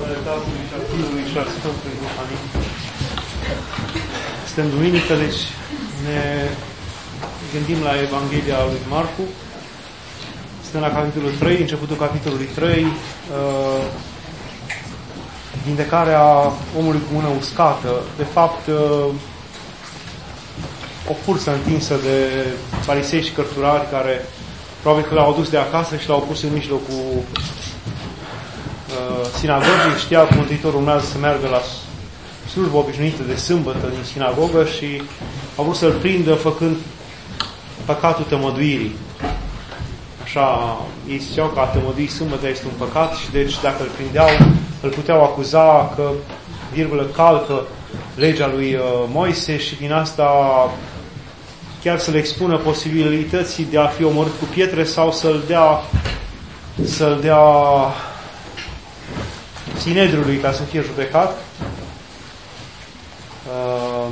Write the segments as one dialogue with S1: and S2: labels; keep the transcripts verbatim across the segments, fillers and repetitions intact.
S1: numele Tatălui și al Fiului și al Sfântului Duh. Amin. Suntem duminică, deci ne gândim la Evanghelia lui Marcu. Suntem la capitolul trei, începutul capitolului trei, uh, vindecarea omului cu mână uscată. De fapt, uh, o cursă întinsă de farisei și cărturari care probabil că l-au adus de acasă și l-au pus în mijlocul uh, sinagogii. Știa că Mântuitorul urmează să meargă la slujbă obișnuită de sâmbătă din sinagogă și au vrut să-l prindă făcând păcatul tămăduirii. Așa, ei ziceau că a tămădui sâmbătă este un păcat și deci dacă îl prindeau, îl puteau acuza că, virgulă, calcă legea lui uh, Moise și din asta chiar să le expună posibilității de a fi omorât cu pietre sau să-l dea să-l dea Sinedriului ca să fie judecat. Uh,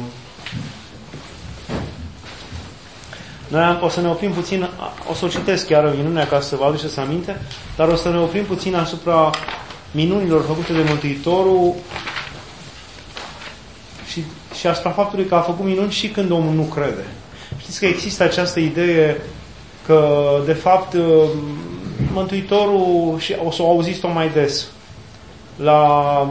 S1: Noi o să ne oprim puțin, o să o citesc chiar în minunea ca să vă aduceți aminte, dar o să ne oprim puțin asupra minunilor făcute de Mântuitorul și, și asupra faptului că a făcut minuni și când omul nu crede. Știți că există această idee că, de fapt, Mântuitorul, și o să o auziți-o mai des, la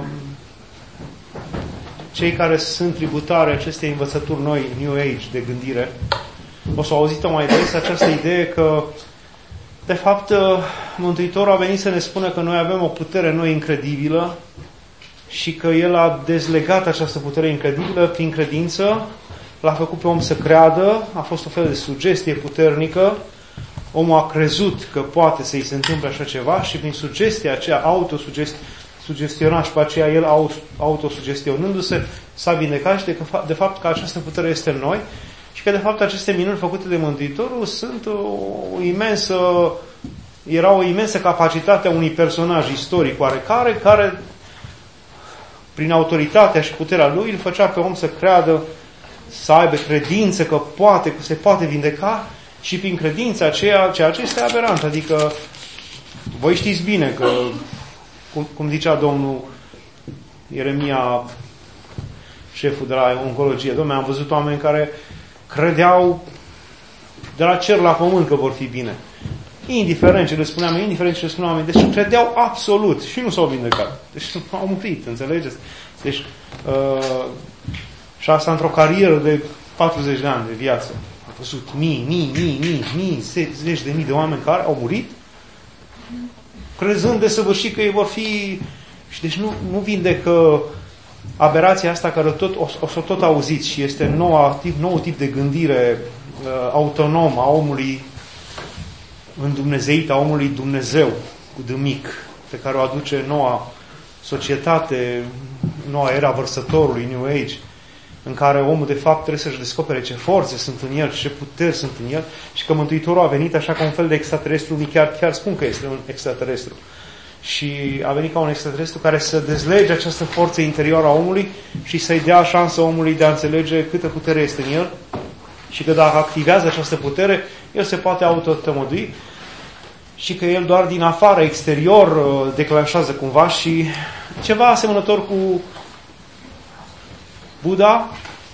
S1: cei care sunt tributari acestei învățături noi, New Age, de gândire, o să auzit-o mai des această idee că, de fapt, Mântuitorul a venit să ne spună că noi avem o putere noi incredibilă și că El a dezlegat această putere incredibilă prin credință, l-a făcut pe om să creadă, a fost o fel de sugestie puternică, omul a crezut că poate să-i se întâmple așa ceva și prin sugestia aceea, autosugestionat și pe aceea El autosugestionându-se, s-a vindecat și de, de fapt că această putere este în noi. Și că, de fapt, aceste minuni făcute de Mântuitorul sunt o, o imensă, era o imensă capacitate a unui personaj istoric oarecare, care, prin autoritatea și puterea lui, îl făcea pe om să creadă, să aibă credință că poate, că se poate vindeca și prin credința aceea, ceea ce este aberant. Adică, voi știți bine că, cum, cum zicea domnul Ieremia, șeful de la oncologie, dom'le, am văzut oameni care credeau de la cer la pământ că vor fi bine. Indiferent ce le spuneam, indiferent ce le spuneam oamenii, deci credeau absolut și nu s-au vindecat. Deci au murit, înțelegeți? Deci, uh, și asta într-o carieră de patruzeci de ani de viață. Am văzut mii, mii, mii, mii, mii, zeci de mii de oameni care au murit crezând de săvârșit că ei vor fi. Și deci nu, nu vindecă aberația asta care tot, o, o să tot auziți și este noua, tip, nou tip de gândire uh, autonom a omului îndumnezeit, a omului Dumnezeu cu D mic, pe care o aduce noua societate, noua era vărsătorului, New Age, în care omul de fapt trebuie să-și descopere ce forțe sunt în el, ce puteri sunt în el și că Mântuitorul a venit așa ca un fel de extraterestru, unii chiar, chiar spun că este un extraterestru. Și a venit ca un extraterestru care să dezlege această forță interioară a omului și să-i dea șansă omului de a înțelege câtă putere este în el și că dacă activează această putere, el se poate autotămădui și că el doar din afară, exterior, declanșează cumva și ceva asemănător cu Buddha.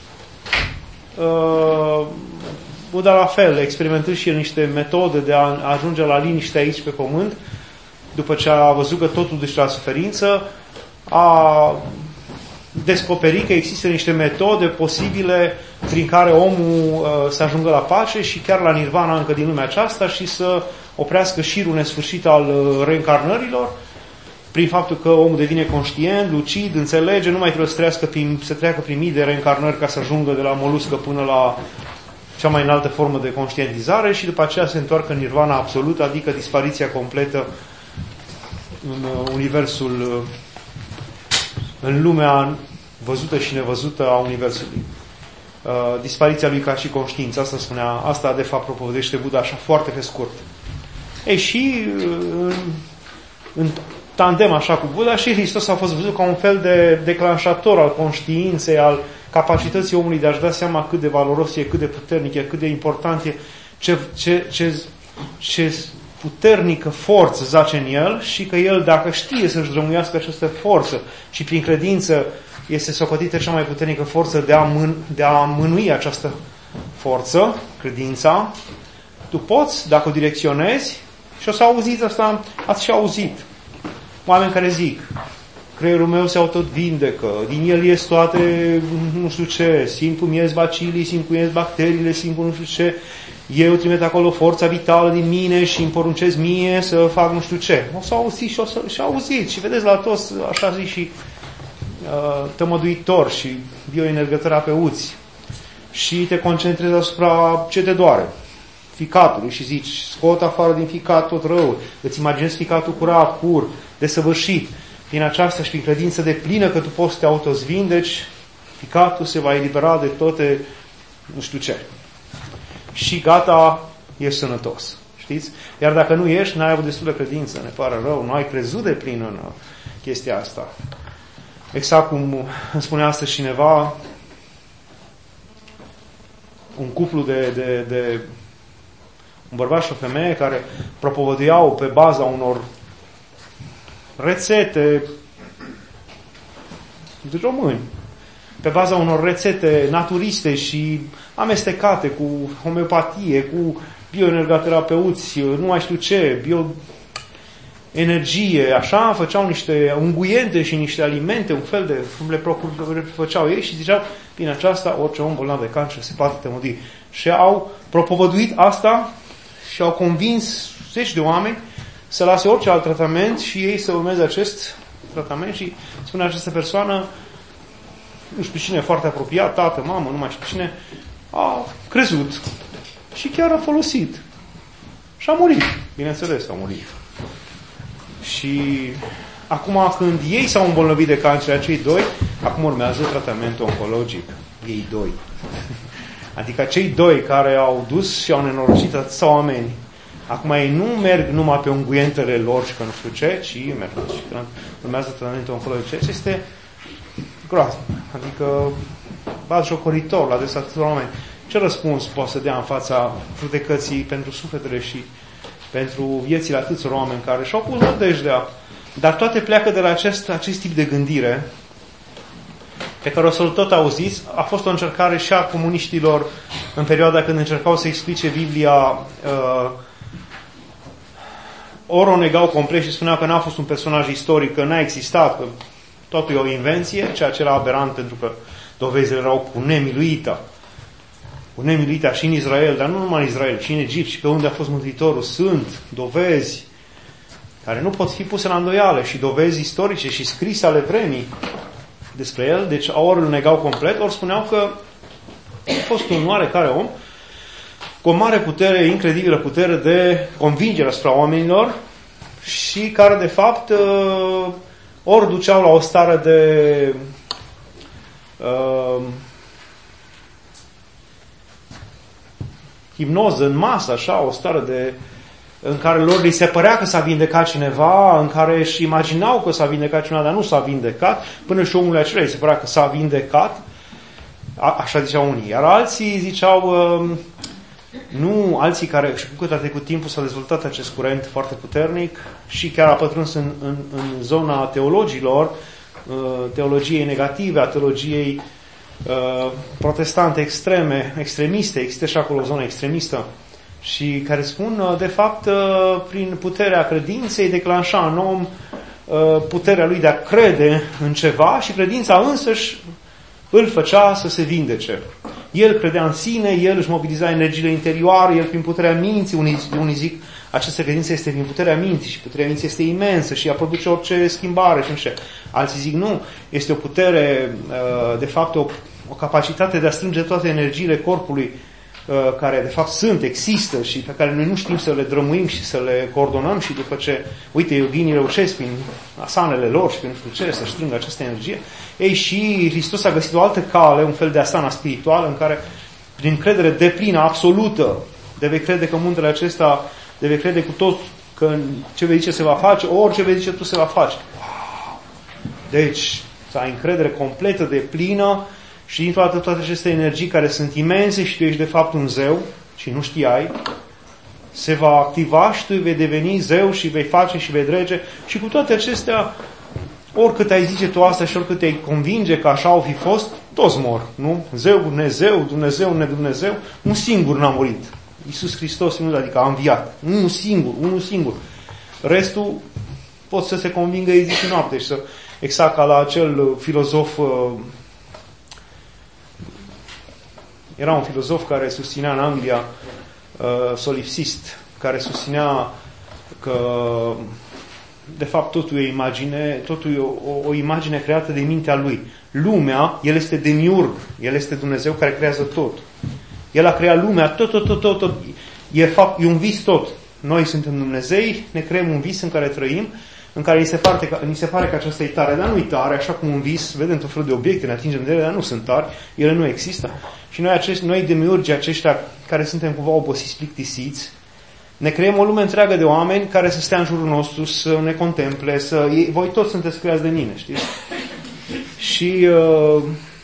S1: Buddha la fel, experimentând și el niște metode de a ajunge la liniște aici pe pământ, după ce a văzut că totul duce la suferință, a descoperit că există niște metode posibile prin care omul uh, să ajungă la pace și chiar la nirvana încă din lumea aceasta și să oprească șirul nesfârșit al uh, reîncarnărilor, prin faptul că omul devine conștient, lucid, înțelege, nu mai trebuie să, trească prin, să treacă prin mii de reîncarnări ca să ajungă de la moluscă până la cea mai înaltă formă de conștientizare și după aceea se întoarcă în nirvana absolută, adică dispariția completă în universul, în lumea văzută și nevăzută a universului. Uh, dispariția lui ca și conștiință, asta spunea, asta de fapt propovădește Buddha așa foarte pe scurt. Ei și în, în tandem așa cu Buddha și Hristos a fost văzut ca un fel de declanșator al conștiinței, al capacității omului de a-și da seama cât de valoros e, cât de puternic e, cât de important e, ce, ce, ce, ce puternică forță zace în el și că el, dacă știe să-și drămuiască această forță și prin credință este socotită cea mai puternică forță de a, mân- de a mânui această forță, credința, tu poți, dacă o direcționezi, și o să auziți asta, ați și auzit. Oameni care zic, creierul meu se autovindecă, din el ies toate, nu știu ce, simt cum ies bacilii, simt cum ies bacteriile, simt cum nu știu ce, eu trimit acolo forța vitală din mine și îmi poruncesc mie să fac nu știu ce. O să auziți și o să și auziți și vedeți la toți, așa zic și uh, tămăduitori și bioenergoterapeuți și te concentrezi asupra ce te doare. Ficatului și zici, scot afară din ficat tot rău, îți imaginezi ficatul curat, pur, desăvârșit. Prin aceasta și prin credință de plină că tu poți să te autosvindeci, ficatul se va elibera de toate, nu știu ce. Și gata, ești sănătos. Știți? Iar dacă nu ești, n-ai avut destul de credință, ne pare rău, nu ai crezut de plin în chestia asta. Exact cum îmi spunea astăzi cineva, un cuplu de, de, de un bărbat și o femeie care propovăduiau pe baza unor rețete de români, pe baza unor rețete naturiste și amestecate cu homeopatie, cu bioenergoterapeuți, nu mai știu ce, bioenergie, așa, făceau niște unguiente și niște alimente, un fel de, le făceau ei și ziceau, prin aceasta orice om bolnav de cancer se poate tămădui. Și au propovăduit asta și au convins zeci de oameni să lase orice alt tratament și ei să urmeze acest tratament și spune această persoană, nu știu cine, foarte apropiat, tată, mamă, nu mai știu cine, a crezut și chiar a folosit. Și a murit. Bineînțeles, a murit. Și acum când ei s-au îmbolnăvit de cancer, acei doi, acum urmează tratamentul oncologic. Ei doi. Adică cei doi care au dus și au nenorocit atâția oameni, acum ei nu merg numai pe unguientele lor și că nu știu ce, ci merg și urmează tratamentul oncologic. Ce este groaznic. Adică batjocoritor la adresa atâția oameni. Ce răspuns poate să dea în fața judecății pentru sufletele și pentru viețile atâția oameni care și-au pus nădejdea? Dar toate pleacă de la acest, acest tip de gândire pe care o să-l tot auziți. A fost o încercare și a comuniștilor în perioada când încercau să explice Biblia, uh, ori o negau complet și spuneau că n-a fost un personaj istoric, că n-a existat, că totul e o invenție, ceea ce era aberant pentru că dovezile erau cu nemiluita. Cu nemiluita și în Israel, dar nu numai în Israel, și în Egipt, și pe unde a fost Mântuitorul, sunt dovezi care nu pot fi puse la îndoială și dovezi istorice și scrise ale vremii despre el. Deci ori îl negau complet, ori spuneau că a fost un oarecare om cu o mare putere, incredibilă putere de convingere asupra oamenilor și care de fapt ori duceau la o stare de uh, hipnoză în masă, așa, o stare de în care lor li se părea că s-a vindecat cineva, în care își imaginau că s-a vindecat cineva, dar nu s-a vindecat, până și omul acela îi se părea că s-a vindecat, A, așa ziceau unii. Iar alții ziceau, uh, nu, alții care, și cu cât a trecut timpul s-a dezvoltat acest curent foarte puternic și chiar a pătruns în, în, în zona teologilor, uh, teologiei negative, a teologiei uh, protestante extreme, extremiste, există și acolo o zonă extremistă, și care spun, de fapt, prin puterea credinței declanșa în om puterea lui de a crede în ceva și credința însăși îl făcea să se vindece. El credea în sine, el își mobiliza energiile interioare, el prin puterea minții, unii, unii zic, această credință este prin puterea minții și puterea minții este imensă și ea produce orice schimbare și nu știu. Alții zic, nu, este o putere, de fapt, o, o capacitate de a strânge toate energiile corpului care de fapt sunt, există și pe care noi nu știm să le drămuim și să le coordonăm și după ce, uite, yoginii reușesc prin asanele lor și prin nu știu ce să strângă această energie, ei și Hristos a găsit o altă cale, un fel de asana spirituală în care, prin credere deplină, absolută, de vei crede că muntele acesta, de vei crede cu tot că ce vei zice se va face, orice vei zice tu se va face. Wow! Deci, să ai încredere completă, deplină, și din toate, toate aceste energii care sunt imense și tu ești de fapt un zeu și nu știai, se va activa și tu vei deveni zeu și vei face și vei drege. Și cu toate acestea, oricât ai zice tu asta și oricât te-ai convinge că așa au fi fost, toți mor, nu? Zeu, Dumnezeu, Dumnezeu, ne-Dumnezeu, un singur n-a murit. Iisus Hristos, adică a înviat. Unul singur, unul singur. Restul pot să se convingă ei zi și noapte și să, exact ca la acel filozof, era un filozof care susținea în Anglia, solipsist, care susținea că de fapt totul e o imagine, totul e o, o imagine creată de mintea lui. Lumea, el este demiurg, el este Dumnezeu care creează tot. El a creat lumea, tot, tot, tot, tot, tot. E, fapt, e un vis tot. Noi suntem Dumnezei, ne creăm un vis în care trăim, în care ni se pare că, ni se pare că aceasta e tare, dar nu e tare, așa cum un vis, vedem tot felul de obiecte, ne atingem de ele, dar nu sunt tari, ele nu există. Și noi, acești, noi demiurgii aceștia care suntem cumva obosiți, plictisiți, ne creăm o lume întreagă de oameni care să stea în jurul nostru, să ne contemple, să... Voi toți sunteți creați de mine, știți? Și uh,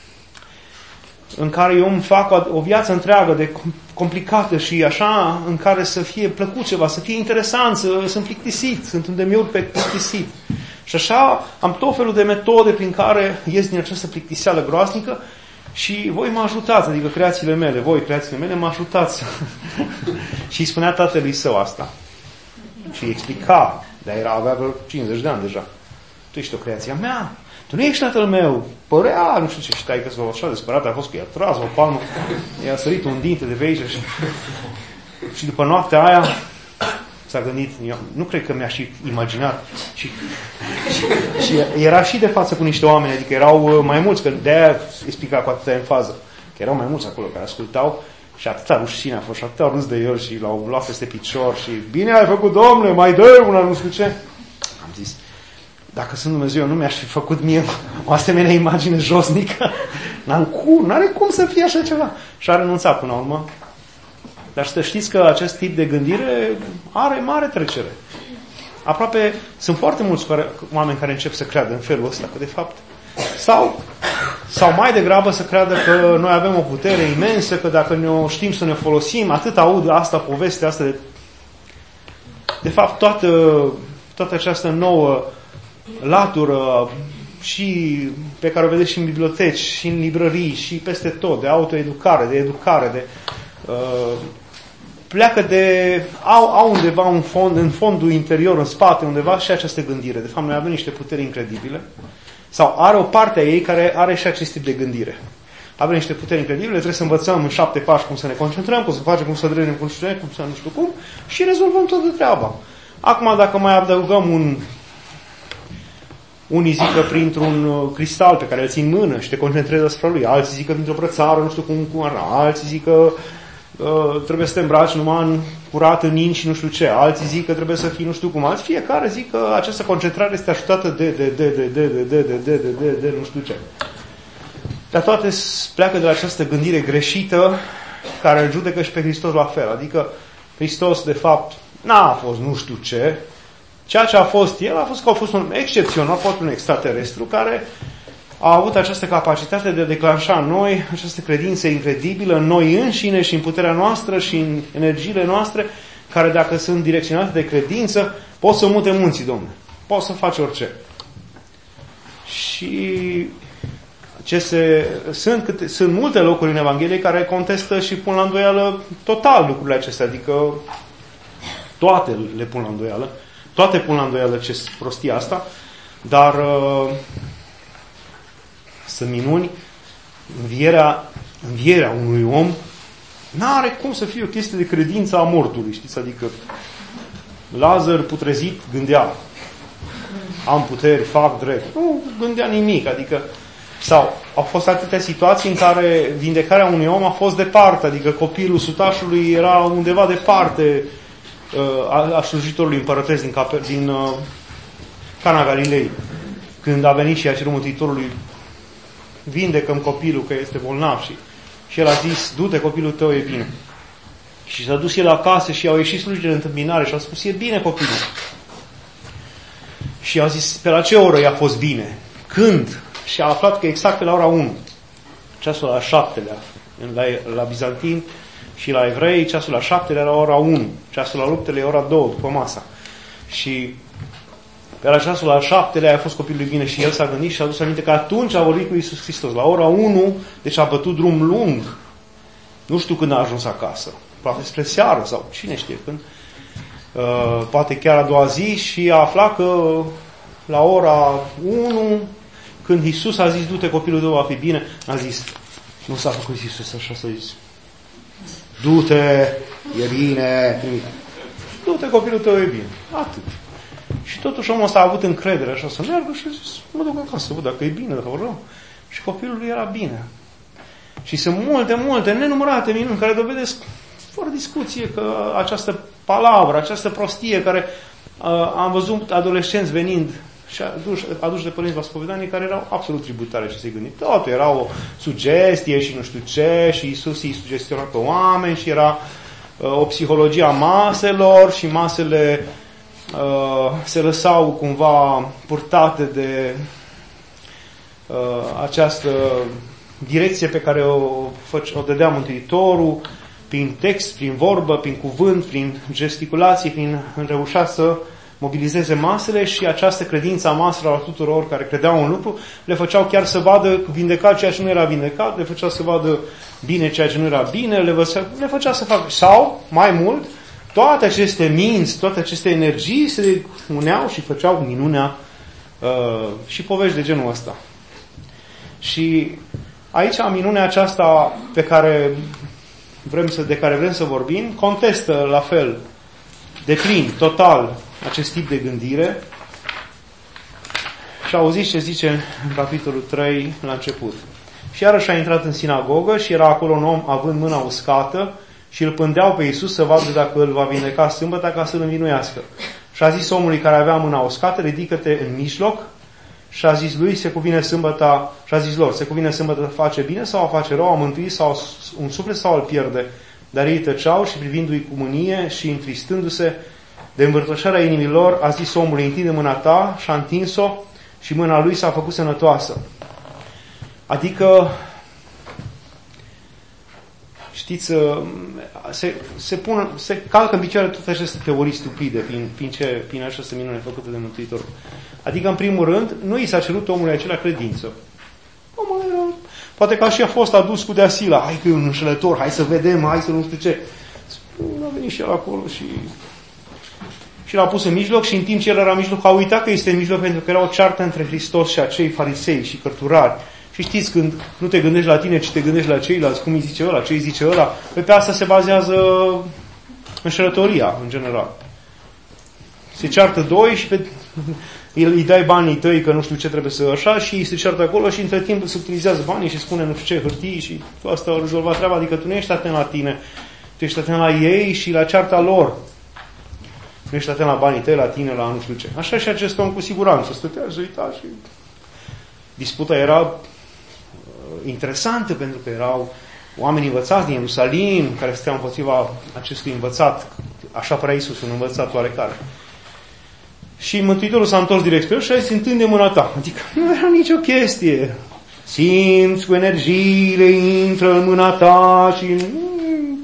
S1: în care eu îmi fac o, o viață întreagă de complicată și așa, în care să fie plăcut ceva, să fie interesant, să sunt plictisit, sunt un demiurg pe plictisit. Și așa am tot felul de metode prin care ies din această plictiseală groaznică și voi mă ajutați, adică creațiile mele, voi creațiile mele mă ajutați. Și îi spunea tatălui său asta. Și îi explica, dar era, avea vreo cincizeci de ani deja. Tu ești o creație a mea, tu nu ești tatăl meu, părea, nu știu ce, și taică s-o așa desperat, a fost că i-a tras o palmă, i-a sărit un dinte de veiță și, și după noaptea aia s-a gândit, eu nu cred că mi-a și imaginat și, și, și era și de față cu niște oameni, adică erau mai mulți, că de-aia explica cu atâta enfază, că erau mai mulți acolo care ascultau și atâta rușine a fost și atâta râs de el și l-au luat peste picior și bine ai făcut, Domnule, mai dă una, nu știu ce. Am zis, dacă sunt Dumnezeu, nu mi-aș fi făcut mie o asemenea imagine josnică. N-am cum, n-are cum să fie așa ceva. Și a renunțat până la urmă. Dar să știți că acest tip de gândire are mare trecere. Aproape sunt foarte mulți care, oameni care încep să creadă în felul ăsta, că de fapt, sau, sau mai degrabă să creadă că noi avem o putere imensă, că dacă ne știm să ne folosim, atât aud asta, povestea asta de... De fapt, toată, toată această nouă latură și pe care o vedeți și în biblioteci, și în librării, și peste tot, de autoeducare, de educare, de... Uh, pleacă de... Au, au undeva un fond, în fondul interior, în spate, undeva și această gândire. De fapt, noi avem niște puteri incredibile. Sau are o parte a ei care are și acest tip de gândire. Avem niște puteri incredibile, trebuie să învățăm în șapte pași cum să ne concentrăm, cum să facem, cum să dregem, cum să cum să nu știu cum, și rezolvăm toată treaba. Acum, dacă mai adăugăm un... Unii zic că printr-un cristal pe care îl ții în mână și te concentrezi asupra lui, alții zic că printr-o brățară, nu știu cum, cum arată, alții zic că uh, trebuie să te îmbraci numai în curat, în in și nu știu ce, alții zic că trebuie să fii nu știu cum, alții fiecare zic că această concentrare este ajutată de, de, de, de, de, de, de, de, de, de, de, de nu știu ce. Dar toate pleacă de la această gândire greșită care îl judecă și pe Hristos la fel. Adică Hristos, de fapt, n-a fost nu știu ce. Ceea ce a fost el a fost că a fost un excepțional, a fost un extraterestru care a avut această capacitate de a declanșa în noi această credință incredibilă în noi înșine și în puterea noastră și în energiile noastre, care dacă sunt direcționate de credință, pot să mute munții, Domnule. Pot să faci orice. Și ce se, sunt, câte, sunt multe locuri în Evanghelie care contestă și pun la îndoială total lucrurile acestea, adică toate le pun la îndoială. Toate pun la îndoială ce prostia asta, dar uh, sunt minuni, învierea, învierea unui om n-are cum să fie o chestie de credință a mortului, știți? Adică Lazar putrezit gândea, am puteri, fac drept. Nu gândea nimic, adică sau au fost atâtea situații în care vindecarea unui om a fost departe, adică copilul sutașului era undeva departe a, a slujitorului împărătesc din, Cape, din uh, Cana Galilei, când a venit și a cerut Mântuitorului, vindecăm copilul că este bolnav, și, și el a zis, du-te, copilul tău e bine. Și s-a dus el acasă și au ieșit slujile în întâmpinare și au spus, e bine copilul. Și a zis, pe la ce oră i-a fost bine? Când? Și a aflat că exact pe la ora unu, ceasul la șaptelea, la, la Bizantin, Și la evrei, ceasul la șaptele era ora unu, ceasul la luptele ora două, după masa. Și pe la ceasul la șaptele a fost copilul bine și el s-a gândit și a adus aminte că atunci a vorbit cu Iisus Hristos. La ora unu, deci a bătut drum lung. Nu știu când a ajuns acasă. Poate spre seară sau cine știe când. Uh, poate chiar a doua zi și a aflat că la ora unu, când Iisus a zis, du-te, copilul tău va fi bine, a zis, nu s-a făcut Iisus așa, s-a zis, du-te, e bine, trimite. Du-te, copilul tău e bine. Atât. Și totuși omul ăsta a avut încredere așa să meargă și a zis, mă duc acasă, văd dacă e bine, dacă rău. Și copilul lui era bine. Și sunt multe, multe, nenumărate minuni care dovedesc fără discuție că această palavră, această prostie care uh, am văzut adolescenți venind și aduși, aduși de părinți la spovedanie care erau absolut tributare și se gândi. Totul era o sugestie și nu știu ce și Iisus îi sugestiona pe oameni și era uh, o psihologie a maselor și masele uh, se lăsau cumva purtate de uh, această direcție pe care o, o dădea Mântuitorul prin text, prin vorbă, prin cuvânt, prin gesticulații, prin reușea să mobilizeze masele și această credință a maselor a tuturor care credeau în lucru le făceau chiar să vadă vindecat ceea ce nu era vindecat, le făcea să vadă bine ceea ce nu era bine, le, văcea, le făcea să facă. Sau, mai mult, toate aceste minți, toate aceste energii se uneau și făceau minunea uh, și povești de genul ăsta. Și aici minunea aceasta pe care vrem să, de care vrem să vorbim contestă la fel de plin, total, acest tip de gândire. Și auziți ce zice în capitolul trei la început. Și iarăși a intrat în sinagogă și era acolo un om având mâna uscată și îl pândeau pe Iisus să vadă dacă îl va vindeca sâmbătă ca să-l învinuiască. Și a zis omului care avea mâna uscată, ridică-te în mijloc. Și a zis lui, se cuvine sâmbăta, și a zis lor, se cuvine sâmbătă să face bine sau a face rău, a mântui sau un suflet sau îl pierde. Dar ei tăceau și privindu-i cu mânie și întristându-se de învârtoșarea inimilor, a zis omului, întinde mâna ta și a întins-o și mâna lui s-a făcut sănătoasă. Adică, știți, se, se, pun, se calcă în picioare toate aceste teorii stupide prin, prin, ce, prin această minune făcută de Mântuitor. Adică, în primul rând, nu i s-a cerut omului acela credință. Omul era, poate că și a fost adus cu deasila, hai că e un înșelător, hai să vedem, hai să nu știu ce. A venit și el acolo și, și l-a pus în mijloc și în timp ce el era în mijloc, a uitat că este în mijloc pentru că era o ceartă între Hristos și acei farisei și cărturari. Și știți, când nu te gândești la tine, ci te gândești la ceilalți, cum îi zice ăla, ce îi zice ăla, pe asta se bazează înșelătoria, în general. Se ceartă doi și pe... îi dai banii tăi că nu știu ce trebuie să așa și se ceartă acolo și între timp se utilizează banii și spune nu știu ce hârtii și tu asta o rezolva treaba, adică tu nu ești atent la tine, tu ești atent la ei și la cearta lor. Nu ești atent la banii tăi, la tine, la nu știu ce. Așa și acest om cu siguranță stătea și uita și disputa era interesantă pentru că erau oameni învățați din Ierusalim care stăteau împotriva acestui învățat, așa părea Iisus, un învățat oarecare. Și Mântuitorul s-a întors direct spre el și a zis, întinde mâna ta. Adică nu era nicio chestie. Simți cu energiile, intră în mâna ta și mm,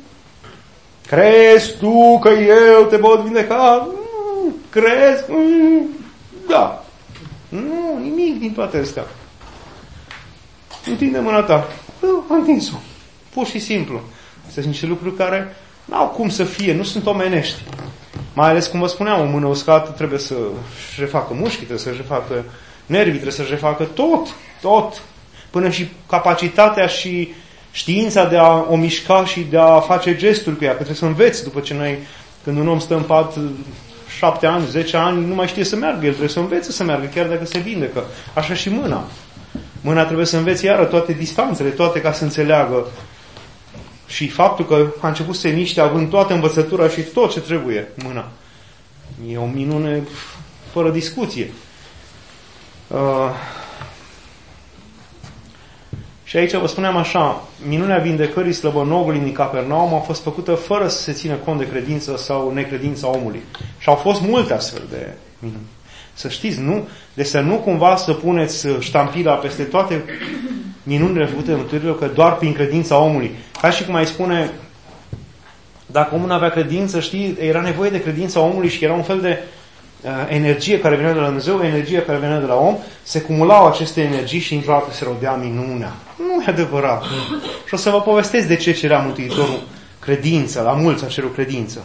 S1: crezi tu că eu te pot vindeca? Mm, crezi? Mm, da. Nu, nimic din toate astea. Întinde mâna ta. Am întins-o. Pur și simplu. Astea sunt niște lucruri care n-au cum să fie, nu sunt omenești. Mai ales, cum vă spuneam, o mână uscată trebuie să-și refacă mușchii, trebuie să-și refacă nervii, trebuie să-și refacă tot, tot. Până și capacitatea și știința de a o mișca și de a face gesturi cu ea. Că trebuie să înveți după ce noi, când un om stă în pat șapte ani, zece ani, nu mai știe să meargă. El trebuie să învețe să meargă, chiar dacă se vindecă. Așa și mâna. Mâna trebuie să învețe iară toate distanțele, toate ca să înțeleagă. Și faptul că a început să se miște având toată învățătura și tot ce trebuie mâna. E o minune fără discuție. Uh, și aici vă spuneam așa, minunea vindecării slăbănogului din Capernaum a fost făcută fără să se țină cont de credință sau necredința omului. Și au fost multe astfel de minuni. Să știți, nu? Deci să nu cumva să puneți ștampila peste toate minunile făcute de Mântuitorul, că doar prin credința omului. Ca și cum ai spune, dacă omul nu avea credință, știi, era nevoie de credința omului și era un fel de uh, energie care venea de la Dumnezeu, energie care venea de la om, se cumulau aceste energii și într-o dată se rodea minunea. Nu e adevărat. Și o să vă povestesc de ce cerea Mântuitorul credință, la mulți a cerut credință.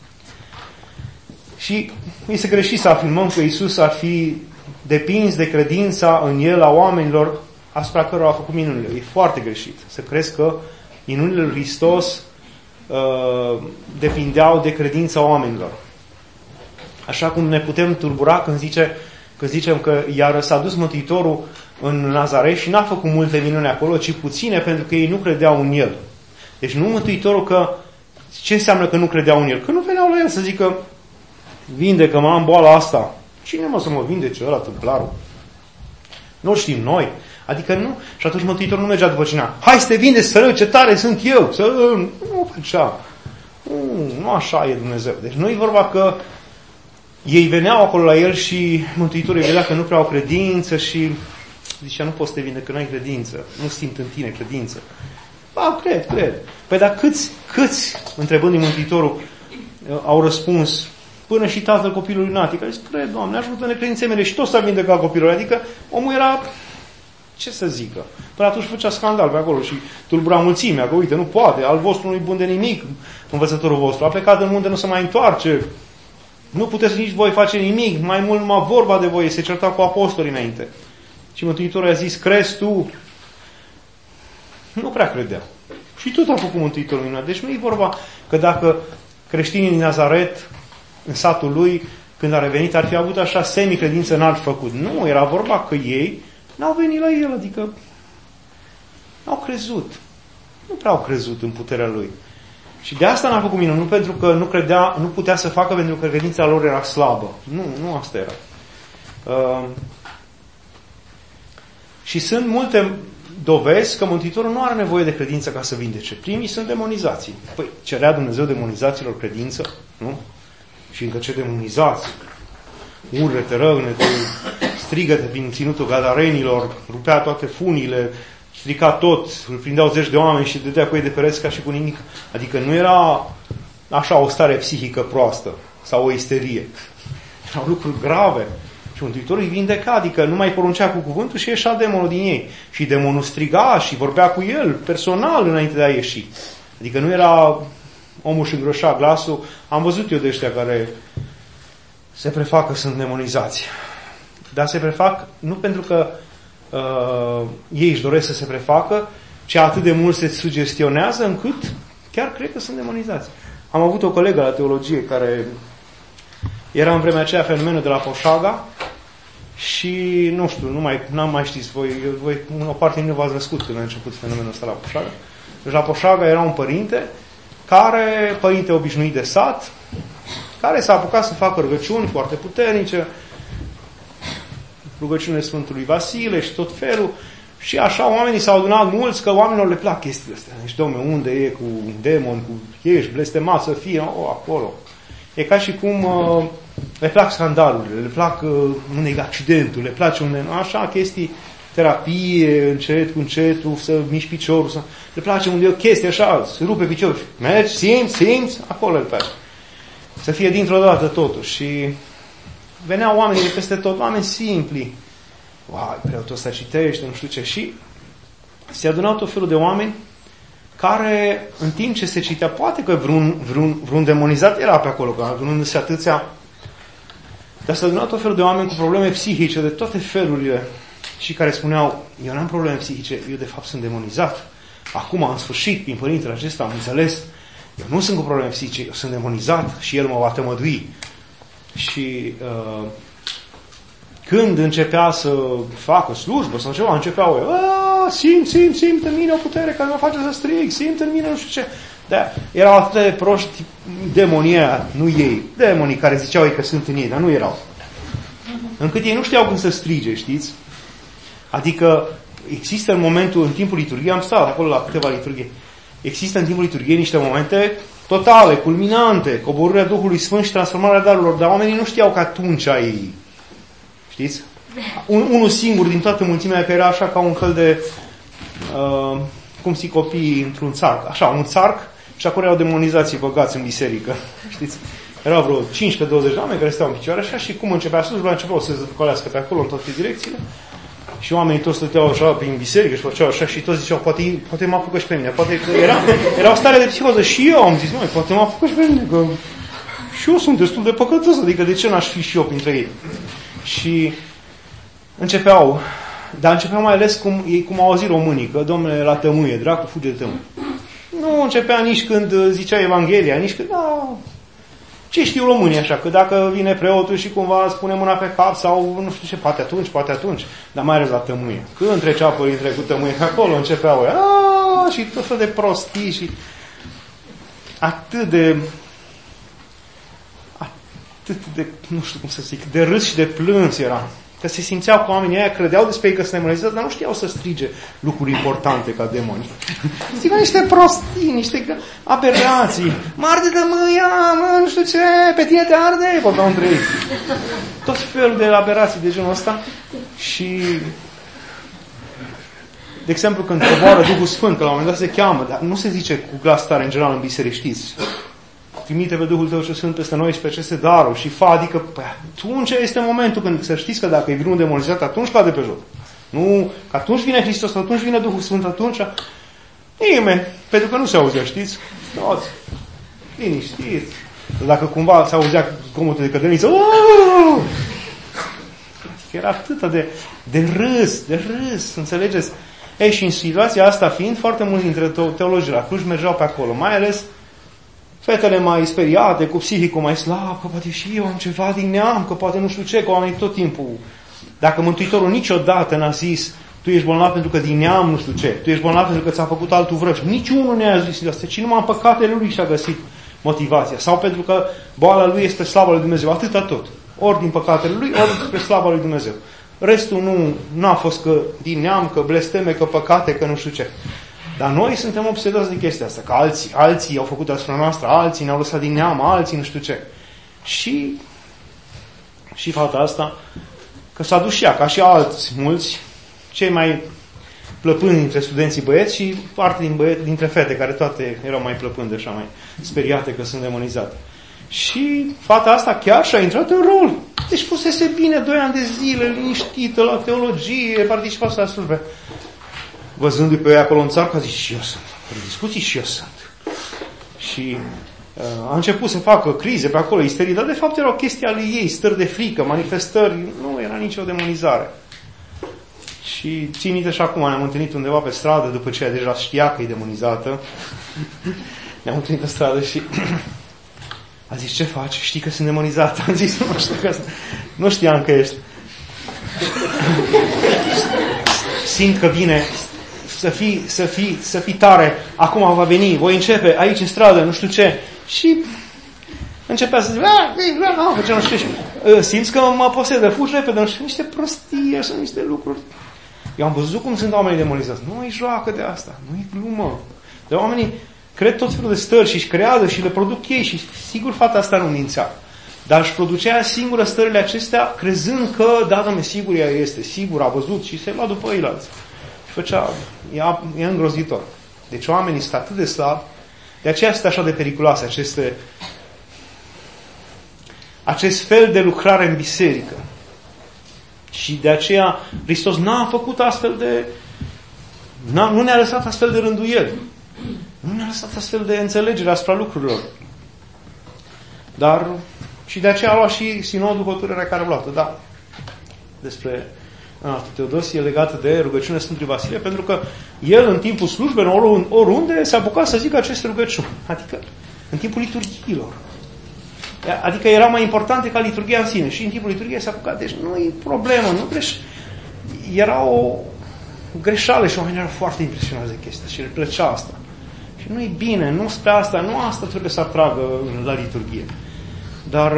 S1: Și este greșit să afirmăm că Iisus ar fi depins de credința în El a oamenilor asupra cărora a făcut minunile. E foarte greșit să crezi că minunile lui Hristos uh, depindeau de credința oamenilor. Așa cum ne putem turbura când, zice, când zicem că iar s-a dus Mântuitorul în Nazaret și n-a făcut multe minuni acolo, ci puține, pentru că ei nu credeau în El. Deci nu Mântuitorul că... Ce înseamnă că nu credeau în El? Că nu veneau la El să zică vindecă-mă, am boala asta. Cine mă să mă vindece ăla, tâmplarul? Nu știm noi. Adică nu. Și atunci Mântuitorul nu mergea după cineva. Hai să te vindeți, sărău, ce tare sunt eu. Să... Nu făcea. Nu, nu așa e Dumnezeu. Deci nu e vorba că ei veneau acolo la El și Mântuitorul îi vedea că nu prea au credință și zicea, nu poți să te vinde, că nu ai credință. Nu simt în tine credință. Ba, cred, cred. Păi dar câți, câți, întrebându-i Mântuitorul, au răspuns, până și tatăl copilului natic, a zis, cred, Doamne, ajută-ne credințe mele și tot s-a vindecat copilul. Adică omul era, ce să zică, până atunci făcea scandal pe acolo și tulbura mulțimea, că uite, nu poate, al vostru nu-i bun de nimic, învățătorul vostru, a plecat în munte, nu se mai întoarce, nu puteți nici voi face nimic, mai mult numai vorba de voi, se certa cu apostolii înainte. Și Mântuitorul a zis, crezi tu? Nu prea credea. Și tot a făcut Mântuitorul minunat. Deci nu e vorba că dacă creștinii din Nazaret, în satul lui, când a revenit, ar fi avut așa semi-credință n-ar fi făcut. Nu, era vorba că ei n-au venit la el, adică n-au crezut. Nu prea au crezut în puterea lui. Și de asta n-a făcut minuni, nu pentru că nu credea, nu putea să facă pentru că credința lor era slabă. Nu, nu asta era. Uh, și sunt multe dovezi că Mântuitorul nu are nevoie de credință ca să vindece. Primii sunt demonizații. Păi, cerea Dumnezeu demonizaților credință? Nu? Și încă ce demonizați? Urlete, răgnete, strigăte prin ținutul gadarenilor, rupea toate funile, strica tot, îl prindeau zeci de oameni și dădea cu ei de pereți ca și cu nimic. Adică nu era așa o stare psihică proastă sau o isterie. Erau lucruri grave. Și Mântuitorul îi vindeca, adică nu mai poruncea cu cuvântul și ieșea demonul din ei. Și demonul striga și vorbea cu el personal înainte de a ieși. Adică nu era omul și îngroșa glasul. Am văzut eu de ăștia care se prefac că sunt demonizați. Dar se prefac nu pentru că uh, ei își doresc să se prefacă, ci atât de mult se sugestionează încât chiar cred că sunt demonizați. Am avut o colegă la teologie care era în vremea aceea fenomenul de la Poșaga și, nu știu, nu mai, n-am mai știți voi, voi, o parte din nu v-ați născut când a început fenomenul ăsta la Poșaga. Deci la Poșaga era un părinte, care, părinte obișnuit de sat, care s-a apucat să facă rugăciuni foarte puternice, rugăciunile Sfântului Vasile și tot felul, și așa oamenii s-au adunat mulți, că oamenilor le plac chestiile astea. Deci, dom'le, unde e cu demon, cu ești blestemat să fie, o, acolo. E ca și cum uh, le plac scandalurile, le plac uh, unde accidentul, le place unde, așa, chestii, terapie, încet cu încetul, să miști piciorul, să, le place unde e o chestie așa, să rupe piciorul, mergi, simți, simți, acolo le place. Să fie dintr-o dată totul. Și veneau oamenii de peste tot, oameni simpli. Uai, preotul ăsta citește, nu știu ce. Și se adunau tot felul de oameni care, în timp ce se citea, poate că vreun, vreun, vreun demonizat era pe acolo, că adunându-se atâția, dar se adunau tot felul de oameni cu probleme psihice, de toate felurile, și care spuneau, eu n-am probleme psihice, eu de fapt sunt demonizat. Acum, în sfârșit, prin părintele acesta, am înțeles, eu nu sunt cu probleme psihice, eu sunt demonizat și el mă va tămădui. Și uh, când începea să facă slujbă sau ceva, începeau eu, simt, simt, simt în mine o putere care mă face să strig, simt în mine nu știu ce. Da, erau atât de proști demonia, nu ei, demonii care ziceau ei că sunt în ei, dar nu erau. Încât ei nu știau cum să strige, știți? Adică există în momentul, în timpul liturgiei, am stat acolo la câteva liturghii, există în timpul liturgiei niște momente totale, culminante, coborârea Duhului Sfânt și transformarea darurilor, dar oamenii nu știau că atunci ei, știți? Un, unul singur din toată mulțimea, că era așa ca un fel de, uh, cum zic copiii într-un țarc, așa, un țarc și acolo erau demonizații băgați în biserică. Știți? Erau vreo cincisprezece douăzeci de oameni care stau în picioare așa și cum începea slujba, începeau să se zăcolească pe acolo în toate direcțiile. Și oamenii toți stăteau așa prin biserică și făceau așa și toți ziceau, poate, poate mă apucă și pe mine. Poate că era, era o stare de psihoză și eu am zis, măi, poate mă apucă și pe mine, că și eu sunt destul de păcătos, adică de ce n-aș fi și eu printre ei? Și începeau, dar începeau mai ales cum, ei, cum au auzit românii, că domnule, la tămâie, dracu, fuge de tămâie. Nu începea nici când zicea Evanghelia, nici când, da, ce știu românii așa, că dacă vine preotul și cumva spune mâna pe cap sau nu știu ce, poate atunci, poate atunci, dar mai ales la tămâie. Când trecea părintele cu tămâie, că acolo începeau, aaa, și tot fel de prostii și atât de, atât de, nu știu cum să zic, de râs și de plâns era. Că se simțeau că oamenii aia credeau despre ei că sunt demonizați, dar nu știau să strige lucruri importante ca demoni. Știau niște prostii, niște aberații. Mă arde tămâia, mă, nu știu ce, pe tine te arde, vorbeau între ei. Tot felul de aberații de genul ăsta. Și, de exemplu, când coboară Duhul Sfânt, că la un moment dat se cheamă, dar nu se zice cu glas tare în general în biserică, știți? Trimite pe Duhul Tău ce sunt peste noi și pe aceste daruri și fa, adică păi, atunci este momentul când să știți că dacă e vreunul demonizat, atunci cade pe joc. Nu, că atunci vine Hristos, atunci vine Duhul Sfânt, atunci nimeni, pentru că nu se auzea, știți? Toți, liniștiți. Dacă cumva se auzea zgomotul de cădăniță, era atât de, de râs, de râs, înțelegeți? Ei, și în situația asta fiind, foarte mulți dintre teologii la Cluj mergeau pe acolo, mai ales fetele mai speriate, cu psihicul mai slab, că poate și eu am ceva din neam, că poate nu știu ce, că oamenii tot timpul. Dacă Mântuitorul niciodată n-a zis, tu ești bolnav pentru că din neam nu știu ce, tu ești bolnav pentru că ți-a făcut altul vrăj. Niciunul ne-a zis asta, ci numai în păcatele lui și-a găsit motivația. Sau pentru că boala lui este slava lui Dumnezeu, atâta tot. Ori din păcatele lui, ori spre slava lui Dumnezeu. Restul nu n-a fost că din neam, că blesteme, că păcate, că nu știu ce. Dar noi suntem obsedați de chestia asta, că alții, alții au făcut asupra noastră, alții ne-au lăsat din neam, alții nu știu ce. Și, și fata asta, că s-a dus și ea, ca și alți mulți, cei mai plăpâni dintre studenții băieți și parte din băieți, dintre fete, care toate erau mai plăpânde, așa mai speriate că sunt demonizate. Și fata asta chiar și-a intrat în rol. Deci fusese bine doi ani de zile, liniștită la teologie, participase la slujbe. Văzându-i pe ea acolo în țarcă, a zis, și eu sunt. În discuții și eu sunt. Și uh, a început să facă crize pe acolo, isterii, dar de fapt era o chestie a lui ei, stări de frică, manifestări, nu era nicio demonizare. Și țin minte și acum, ne-am întâlnit undeva pe stradă, după ce ea deja știa că e demonizată. Ne-am întâlnit pe stradă și a zis, ce faci? Știi că sunt demonizată? Am zis, nu știu că nu știam că ești. Simt că vine să fii, să fii, să fii tare, acum va veni, voi începe aici în stradă, nu știu ce. Și începea să zic, nu știu ce. Simți că mă posedă, fugi repede, nu știu, niște prostii, așa, niște lucruri. Eu am văzut cum sunt oamenii demonizați. Nu-i joacă de asta, nu-i glumă. De oamenii cred tot felul de stări și își creează și le produc ei și sigur fata asta nu mințea. Dar își producea singură stările acestea, crezând că, da, dom'le, sigur ea este, sigur a văzut și se lua după ei alții. Și făcea, e, e îngrozitor. Deci oamenii sunt atât de slabi, de aceea sunt așa de periculoase aceste, acest fel de lucrare în biserică. Și de aceea Hristos n-a făcut astfel de, n-a, nu ne-a lăsat astfel de rânduieli. Nu ne-a lăsat astfel de înțelegere asupra lucrurilor. Dar și de aceea a luat și sinodul hotărârea care a luat-o. Da. Despre a, Teodosie legată de rugăciune Sfântului Vasile, pentru că el în timpul slujbelor, oriunde, s-a apucat să zică aceste rugăciuni. Adică în timpul liturghiilor. Adică era mai importante ca liturghia în sine. Și în timpul liturghiei s-a apucat. Deci nu e problemă. Nu greș... Era o greșeală și oamenii erau foarte impresionați de chestia și le plăcea asta. Și nu e bine. Nu spre asta. Nu asta trebuie să atragă la liturghie. Dar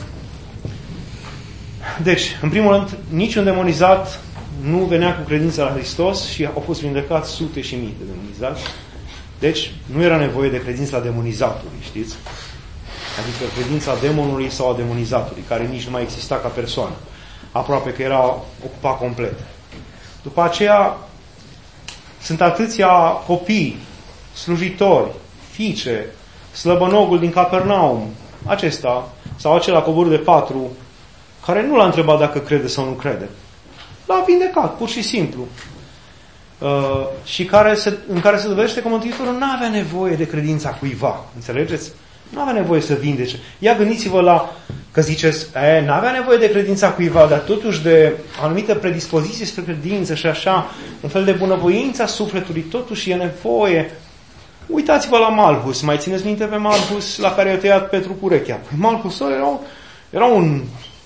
S1: deci, în primul rând, niciun demonizat nu venea cu credința la Hristos și au fost vindecați sute și mii de demonizați. Deci, nu era nevoie de credința demonizatului, știți? Adică credința demonului sau a demonizatului, care nici nu mai exista ca persoană. Aproape că era ocupat complet. După aceea, sunt atâția copii, slujitori, fiice, slăbănogul din Capernaum, acesta, sau acela coborât de patru, care nu l-a întrebat dacă crede sau nu crede. L-a vindecat, pur și simplu. Uh, și care se, în care se dovedește că Mântuitorul nu avea nevoie de credința cuiva. Înțelegeți? Nu avea nevoie să vindece. Ia gândiți-vă la, că ziceți, nu avea nevoie de credința cuiva, dar totuși de anumite predispoziții spre credință și așa, un fel de bunăvoință a sufletului, totuși e nevoie. Uitați-vă la Malhus. Mai țineți minte pe Malhus la care i-a tăiat Petru cu urechea? Păi Malhus era, era un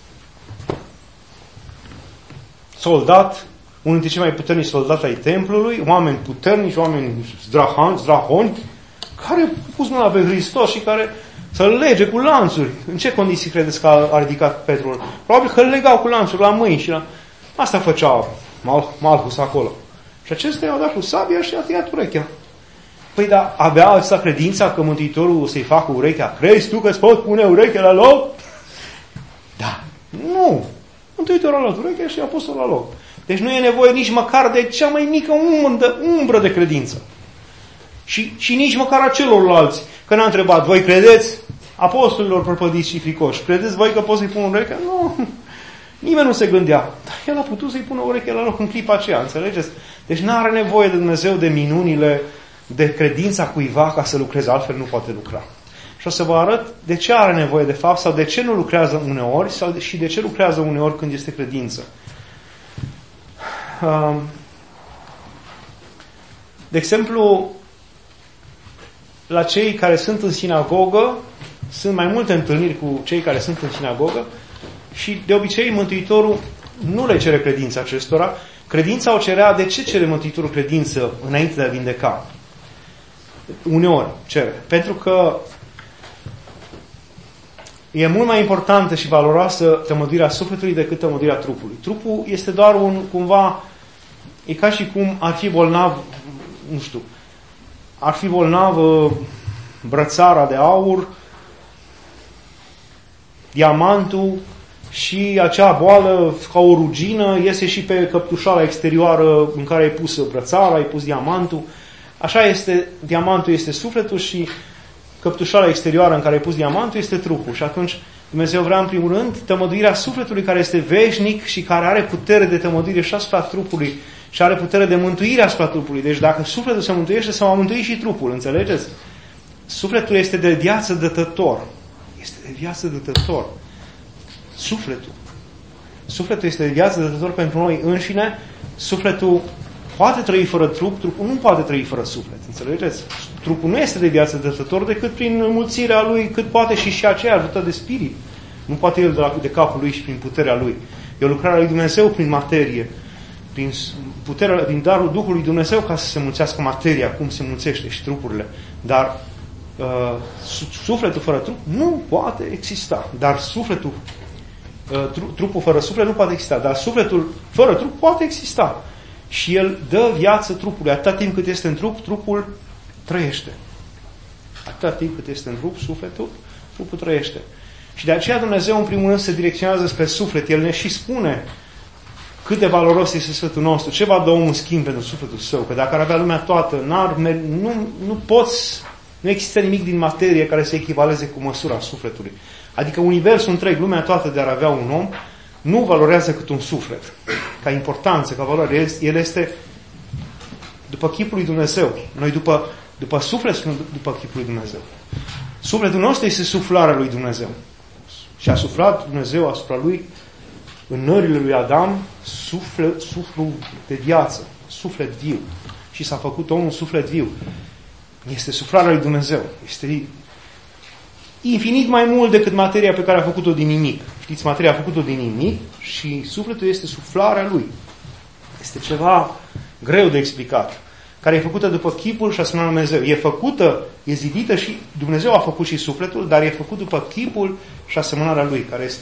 S1: soldat, unul dintre cei mai puternici soldați ai templului, oameni puternici, oameni zdrahani, zdrahoni, care a pus mâna pe Hristos și care să-l lege cu lanțuri. În ce condiții credeți că a ridicat Petru? Probabil că îl legau cu lanțuri la mâini și la... Asta făcea Mal- Malhus acolo. Și acesta i-a dat cu sabia și i-a tăiat urechea. Păi da, avea asta credința că Mântuitorul o să-i facă urechea? Crezi tu că îți pot pune urechea la loc? Da. Nu. Mântuitorul a luat urechea și a pus-o la loc. Deci nu e nevoie nici măcar de cea mai mică umbră, umbră de credință. Și, și nici măcar a celorlalți. Că n-a întrebat, voi credeți? Apostolilor prăpădiți și fricoși. Credeți voi că pot să-i pun urechea? Nu. Nimeni nu se gândea. Dar el a putut să-i pună urechea la loc în clipa aceea. Înțelegeți? Deci n-are nevoie de Dumnezeu de minunile, de credința cuiva ca să lucreze. Altfel nu poate lucra. Și o să vă arăt de ce are nevoie de fapt sau de ce nu lucrează uneori sau și de ce lucrează uneori când este credință. De exemplu, la cei care sunt în sinagogă, sunt mai multe întâlniri cu cei care sunt în sinagogă și de obicei Mântuitorul nu le cere credința acestora. Credința o cerea. De ce cere Mântuitorul credință înainte de a vindeca? Uneori cere. Pentru că e mult mai importantă și valoroasă tămăduirea sufletului decât tămăduirea trupului. Trupul este doar un, cumva, e ca și cum ar fi bolnav, nu știu, ar fi bolnav brățara de aur, diamantul și acea boală ca o rugină iese și pe căptușala exterioară în care ai pus brățara, ai pus diamantul. Așa este, diamantul este sufletul și căptușala exterioară în care ai pus diamantul este trupul. Și atunci Dumnezeu vrea în primul rând tămăduirea sufletului care este veșnic și care are putere de tămăduire și asupra trupului și are putere de mântuire asupra trupului. Deci dacă sufletul se mântuiește, se va mântui și trupul. Înțelegeți? Sufletul este de viață dătător. Este de viață dătător. Sufletul. Sufletul este de viață dătător pentru noi înșine. Sufletul poate trăi fără trup, trupul nu poate trăi fără suflet. Înțelegeți? Trupul nu este de viață dătător decât prin înmulțirea lui, cât poate și și aceea ajută de spirit. Nu poate el de, la, de capul lui și prin puterea lui. E o lucrare a lui Dumnezeu prin materie, prin puterea, prin darul Duhului Dumnezeu ca să se mulțească materia, cum se mulțește și trupurile. Dar uh, sufletul fără trup nu poate exista. Dar sufletul, uh, trupul fără suflet nu poate exista. Dar sufletul fără trup poate exista. Și el dă viață trupului. Atâta timp cât este în trup, trupul trăiește. Atâta timp cât este în trup, sufletul, trupul trăiește. Și de aceea Dumnezeu în primul rând se direcționează spre suflet. El ne și spune cât de valoros este sufletul nostru. Ce va da omul în schimb pentru sufletul său? Că dacă ar avea lumea toată, n-ar, nu, nu poți, nu există nimic din materie care să echivaleze cu măsura sufletului. Adică universul întreg, lumea toată de ar avea un om, nu valorează cât un suflet. Ca importanță, ca valoare. El este după chipul lui Dumnezeu. Noi după, după suflet suntem după chipul lui Dumnezeu. Sufletul nostru este suflarea lui Dumnezeu. Și a suflat Dumnezeu asupra lui în nările lui Adam suflet, suflu de viață, suflet viu. Și s-a făcut omul suflet viu. Este suflarea lui Dumnezeu. Este infinit mai mult decât materia pe care a făcut-o din nimic. Știți, materia a făcut-o din nimic și sufletul este suflarea lui. Este ceva greu de explicat. Care e făcută după chipul și asemenea Dumnezeu. E făcută, e zidită și Dumnezeu a făcut și sufletul, dar e făcut după chipul și asemănarea lui, care este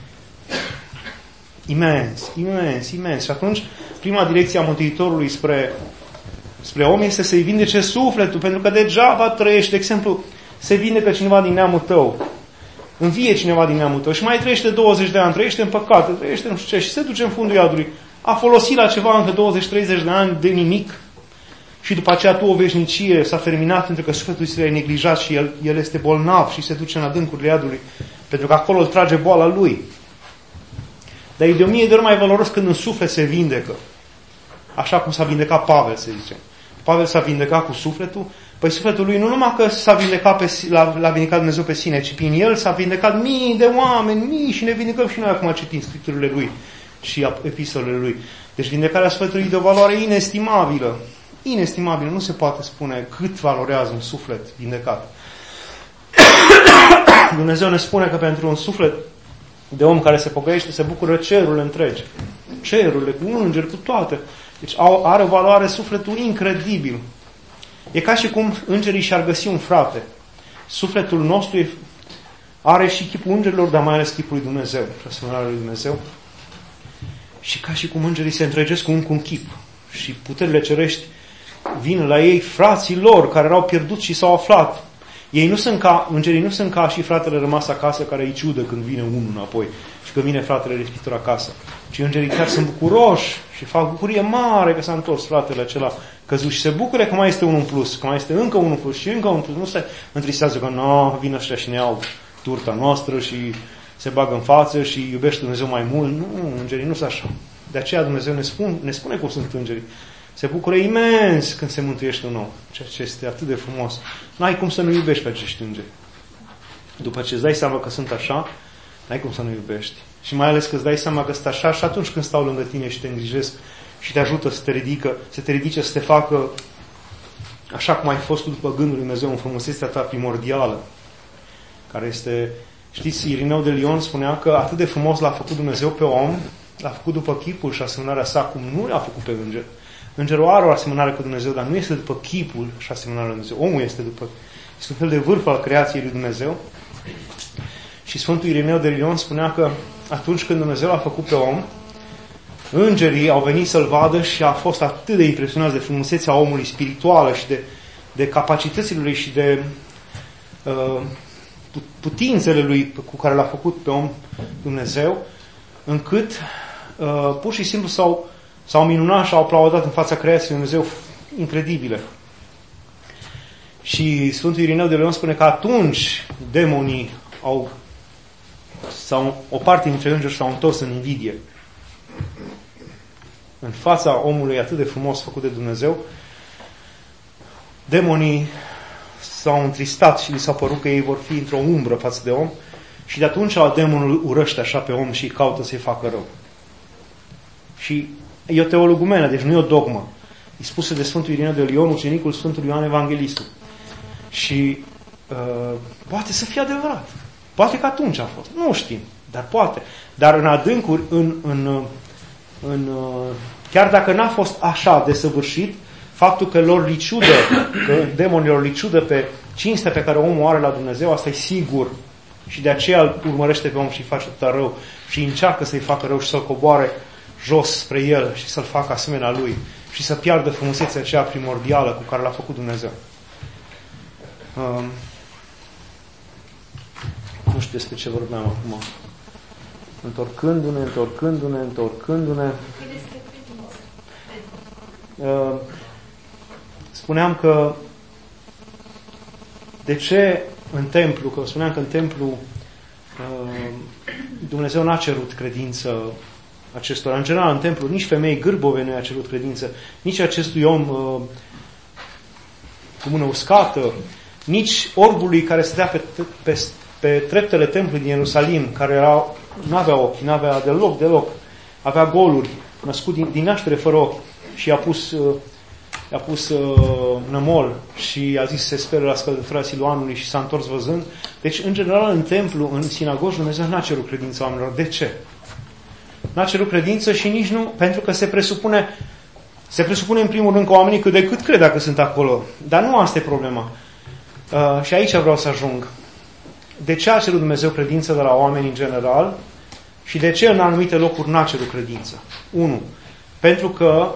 S1: imens, imens, imens. Și atunci, prima direcție a Mântuitorului spre, spre om este să-i vindece sufletul, pentru că degeaba trăiești. De exemplu, se vindecă cineva din neamul tău, învie cineva din neamul tău și mai trăiește douăzeci de ani, trăiește în păcate, trăiește nu știu ce și se duce în fundul iadului. A folosit la ceva încă douăzeci treizeci de ani de nimic. și după aceea tu o veșnicie s-a terminat pentru că sufletul este neglijat și el, el este bolnav și se duce în adâncurile iadului, pentru că acolo îl trage boala lui. Dar e de o mie de ori mai valoros când în suflet se vindecă. Așa cum s-a vindecat Pavel, să zicem. Pavel s-a vindecat cu sufletul. Păi sufletul lui nu numai că s-a vindecat, pe, l-a, l-a vindecat Dumnezeu pe sine, ci prin el s-a vindecat mii de oameni, mii, și ne vindecăm și noi acum citind scripturile lui și epistolele lui. Deci vindecarea sufletului e de o valoare inestimabilă. Inestimabilă. Nu se poate spune cât valorează un suflet vindecat. Dumnezeu ne spune că pentru un suflet de om care se pocăiește se bucură cerurile întregi. Cerurile, cu îngeri, cu toate. Deci are o valoare sufletul incredibil. E ca și cum îngerii și-ar găsi un frate. Sufletul nostru are și chipul îngerilor, dar mai ales chipul lui Dumnezeu, și asemănarea lui Dumnezeu. Și ca și cum îngerii se întregesc un cu un chip. Și puterile cerești vin la ei, frații lor, care erau pierduți și s-au aflat. Ei nu sunt ca, îngerii nu sunt ca și fratele rămas acasă, care îi ciudă când vine unul înapoi și când vine fratele respectiv acasă. Ci îngerii chiar sunt bucuroși și fac bucurie mare că s-a întors fratele acela căzut și se bucure că mai este unul în plus, că mai este încă unul în plus și încă unul în plus. Nu se întristează că nu, vin ăștia și ne iau turta noastră și se bagă în față și iubește Dumnezeu mai mult. Nu, îngerii nu sunt așa. De aceea Dumnezeu ne spune, ne spune cum sunt îngerii. Se bucură imens când se mântuiește un om, ceea ce este atât de frumos. N-ai cum să nu iubești pe acești îngeri. După ce îți dai seama că sunt așa, n-ai cum să nu iubești. Și mai ales că îți dai seama că sunt așa și atunci când stau lângă tine și te îngrijesc și te ajută să te ridică, să te ridice, să te facă așa cum ai fost tu după gândul lui Dumnezeu, în frumusețea ta primordială, care este, știți, Irineu de Lion spunea că atât de frumos l-a făcut Dumnezeu pe om, l-a făcut după chipul și asemănarea sa, cum nu l-a făcut pe înger. Îngerul are o asemănare cu Dumnezeu, dar nu este după chipul și asemănarea lui Dumnezeu. Omul este după, este un fel de vârf al creației lui Dumnezeu. Și Sfântul Irineu de Lion spunea că atunci când Dumnezeu l-a făcut pe om, îngerii au venit să-l vadă și a fost atât de impresionați de frumusețea omului spirituală și de, de capacitățile lui și de uh, putințele lui cu care l-a făcut pe om Dumnezeu, încât uh, pur și simplu s-au S-au minunat și au aplaudat în fața creației lui Dumnezeu incredibile. Și Sfântul Irineu de Leon spune că atunci demonii au, sau o parte dintre îngeri s-au întors în invidie. În fața omului atât de frumos făcut de Dumnezeu, demonii s-au întristat și li s-a părut că ei vor fi într-o umbră față de om și de atunci demonul urăște așa pe om și caută să-i facă rău. Și e o teologumenă, deci nu e o dogmă. E spusă de Sfântul Irineu de Lion, ucenicul Sfântului Ioan Evanghelistul. Și uh, poate să fie adevărat. Poate că atunci a fost. Nu știm, dar poate. Dar în adâncuri, în, în, în, chiar dacă n-a fost așa desăvârșit, faptul că lor li ciudă, că demonilor li ciudă pe cinstea pe care omul are la Dumnezeu, asta e sigur. Și de aceea îl urmărește pe om și îi face atâta rău și încearcă să-i facă rău și să-l coboare jos spre el și să-l facă asemenea lui și să piardă frumusețea aceea primordială cu care l-a făcut Dumnezeu. Um, nu știu despre ce vorbeam acum. Întorcându-ne, întorcându-ne, întorcându-ne. Uh, spuneam că de ce în templu, că spuneam că în templu uh, Dumnezeu n-a cerut credință acestora. În general, în templu, nici femei gârbove nu i-a cerut credință, nici acestui om uh, cu mână uscată, nici orbului care stătea pe, pe, pe treptele templului din Ierusalim, care era, n-avea ochi, n-avea deloc, deloc, avea goluri, născut din, din naștere fără ochi și i-a pus, uh, i-a pus uh, nămol și a zis se speră la scăldătura Siloanului și s-a întors văzând. Deci, în general, în templu, în sinagogi, Dumnezeu n-a cerut credință oamenilor. De ce? N-a cerut credință și nici nu, pentru că se presupune, se presupune în primul rând că oamenii cât de cât cred dacă sunt acolo. Dar nu asta e problema. Uh, și aici vreau să ajung. De ce a cerut Dumnezeu credință de la oameni în general și de ce în anumite locuri n-a cerut credință? Unu, pentru că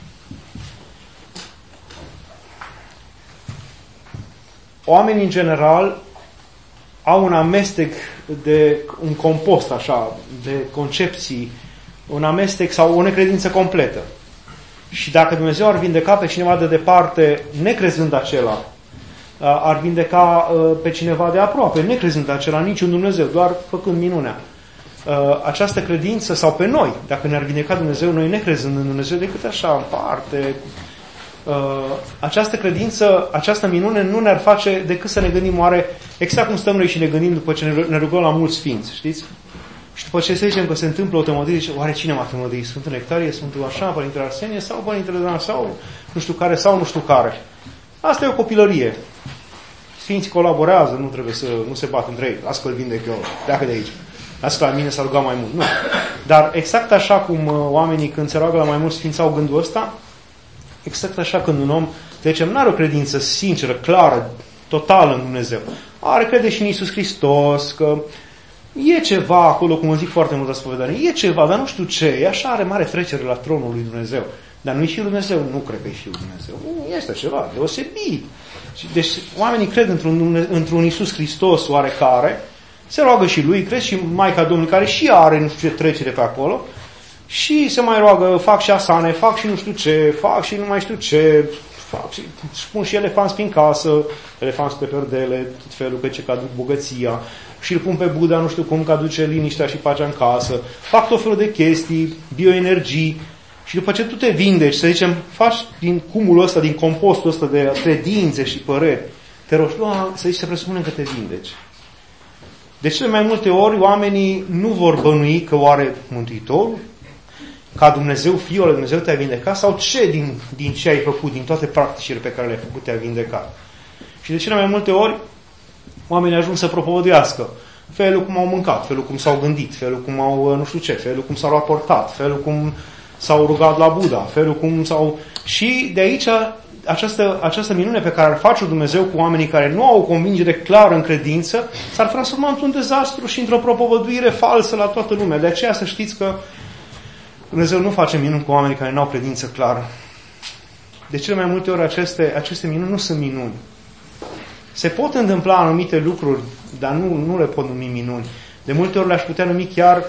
S1: oamenii în general au un amestec de un compost așa, de concepții, un amestec sau o necredință completă. Și dacă Dumnezeu ar vindeca pe cineva de departe, necrezând acela, ar vindeca pe cineva de aproape, necrezând acela, niciun Dumnezeu, doar făcând minunea. Această credință, sau pe noi, dacă ne-ar vindeca Dumnezeu, noi necrezând în Dumnezeu, decât așa, în parte, această credință, această minune nu ne-ar face decât să ne gândim oare, exact cum stăm noi și ne gândim după ce ne rugăm la mulți sfinți, știți? Și după ce să zicem că se întâmplă o tămăduie, zice, oare cine m-a tămăduit? Sfântul Nectarie, Sfântul așa, Părintele Arsenie, sau Părintele Dan, sau nu știu care, sau nu știu care. Asta e o copilărie. Sfinții colaborează, nu trebuie să, nu se bat între ei. Lasă că îl vindec eu, pleacă de aici. Lasă că la mine s-a rugat mai mult. Nu. Dar exact așa cum oamenii când se roagă la mai mulți sfinți au gândul ăsta, exact așa când un om, de ce nu are o credință sinceră, clară, totală în Dumnezeu. Are crede și în Iisus Hristos, că e ceva acolo, cum zic foarte mult la spovedanie, e ceva, dar nu știu ce, e așa, are mare trecere la tronul lui Dumnezeu. Dar nu e Fiul Dumnezeu? Nu cred că e Fiul Dumnezeu. Este ceva deosebit. Deci oamenii cred într-un, într-un Iisus Hristos oarecare, se roagă și lui, cred și Maica Domnului, care și are nu știu ce trecere pe acolo, și se mai roagă, fac și asane, fac și nu știu ce, fac și nu mai știu ce, fac și își pun și elefanți prin casă, elefanți pe perdele, tot felul pe ce că aduc bogăția, și îl pun pe Buddha, nu știu cum, că aduce liniștea și pacea în casă, fac tot felul de chestii, bioenergii, și după ce tu te vindeci, să zicem, faci din cumulul ăsta, din compostul ăsta de credințe și păreri, te rogi, să zici, se presupune că te vindeci. De cele mai multe ori, oamenii nu vor bănui că oare Mântuitorul, ca Dumnezeu, Fiul lui Dumnezeu, te-a vindecat, sau ce din, din ce ai făcut, din toate practicile pe care le-ai făcut, te-a vindecat. Și de cele mai multe ori, oamenii ajung să propovăduiască felul cum au mâncat, felul cum s-au gândit, felul cum au, nu știu ce, felul cum s-au raportat, felul cum s-au rugat la Buddha, felul cum s-au... Și de aici, această, această minune pe care ar face Dumnezeu cu oamenii care nu au o convingere clară în credință, s-ar transforma într-un dezastru și într-o propovăduire falsă la toată lumea. De aceea să știți că Dumnezeu nu face minuni cu oamenii care nu au credință clară. De cele mai multe ori aceste, aceste minuni nu sunt minuni. Se pot întâmpla anumite lucruri, dar nu, nu le pot numi minuni. De multe ori le-aș putea numi chiar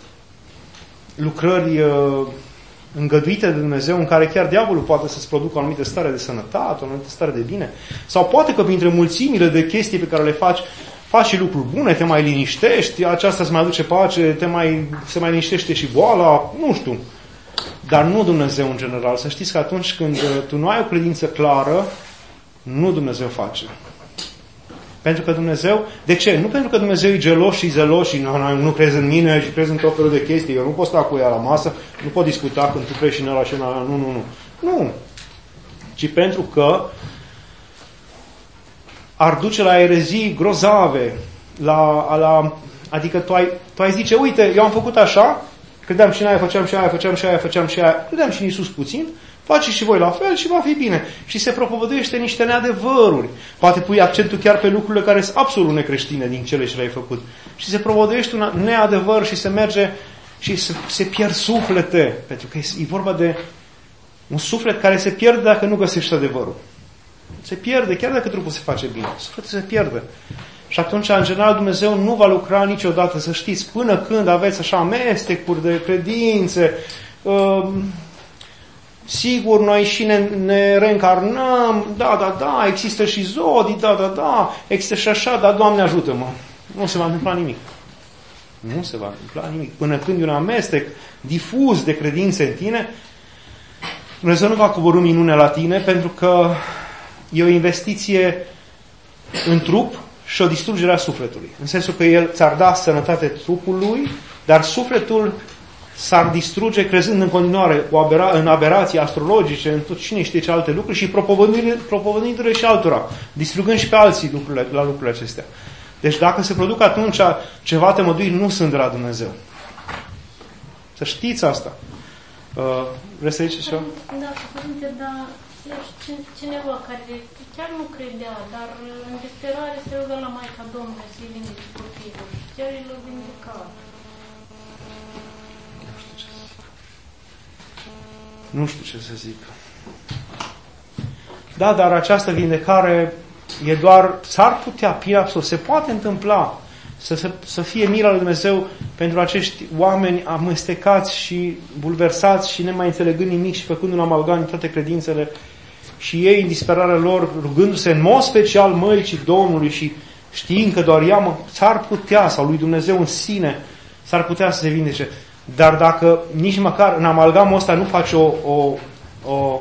S1: lucrări uh, îngăduite de Dumnezeu, în care chiar diavolul poate să-ți producă o anumită stare de sănătate, o anumită stare de bine. Sau poate că printre mulțimile de chestii pe care le faci, faci și lucruri bune, te mai liniștești, aceasta îți mai aduce pace, te mai, se mai liniștește și boala, nu știu. Dar nu Dumnezeu în general. Să știți că atunci când tu nu ai o credință clară, nu Dumnezeu face. Pentru că Dumnezeu... De ce? Nu pentru că Dumnezeu e gelos și zelos și nu, nu crezi în mine și crezi în tot felul de chestii. Eu nu pot sta cu ea la masă, nu pot discuta când tu crezi și în ăla și în ăla. Nu, nu, nu. Nu. Ci pentru că ar duce la erezii grozave. La, la, adică tu ai, tu ai zice, uite, eu am făcut așa, credeam și în aia, făceam și aia, făceam și aia, făceam și aia, credeam și în Iisus puțin, faceți și voi la fel și va fi bine. Și se propovăduiește niște neadevăruri. Poate pui accentul chiar pe lucrurile care sunt absolut necreștine din cele ce le-ai făcut. Și se propovăduiește un neadevăr și se merge și se, se pierd suflete. Pentru că e vorba de un suflet care se pierde dacă nu găsești adevărul. Se pierde, chiar dacă trupul se face bine. Sufletul se pierde. Și atunci, în general, Dumnezeu nu va lucra niciodată, să știți, până când aveți așa amestecuri de credințe, uh, sigur, noi și ne, ne reîncarnăm, da, da, da, există și zodii, da, da, da, există și așa, dar Doamne ajută-mă. Nu se va întâmpla nimic. Nu se va întâmpla nimic. Până când e un amestec difuz de credințe în tine, Dumnezeu nu va coborî minune la tine, pentru că e o investiție în trup și o distrugere a sufletului. În sensul că El ți-ar da sănătate trupului, dar sufletul s-ar distruge crezând în continuare cu abera- în aberații astrologice, în tot cine știe ce alte lucruri și propovăduindu-le și altora, distrugând și pe alții lucrurile, la lucrurile acestea. Deci dacă se produc atunci ceva tămăduiri, nu sunt de la Dumnezeu. Să știți asta. Uh, vrei să zici ceva?
S2: Da, Părinte, dar cineva care chiar nu credea, dar în disperare se rugă la Maica Domnului să-i vindece copilul și chiar îl vindeca.
S1: Nu știu ce să zic. Da, dar această vindecare e doar, s-ar putea, se poate întâmpla, Să, să, să fie mila lui Dumnezeu pentru acești oameni amestecați și bulversați și nemai înțelegând nimic și făcând un amalgam în toate credințele și ei în disperarea lor rugându-se în mod special Măicii Domnului și știind că doar ea mă, s-ar putea, sau lui Dumnezeu în sine s-ar putea să se vindece. Dar dacă nici măcar în amalgamul ăsta nu faci o, o, o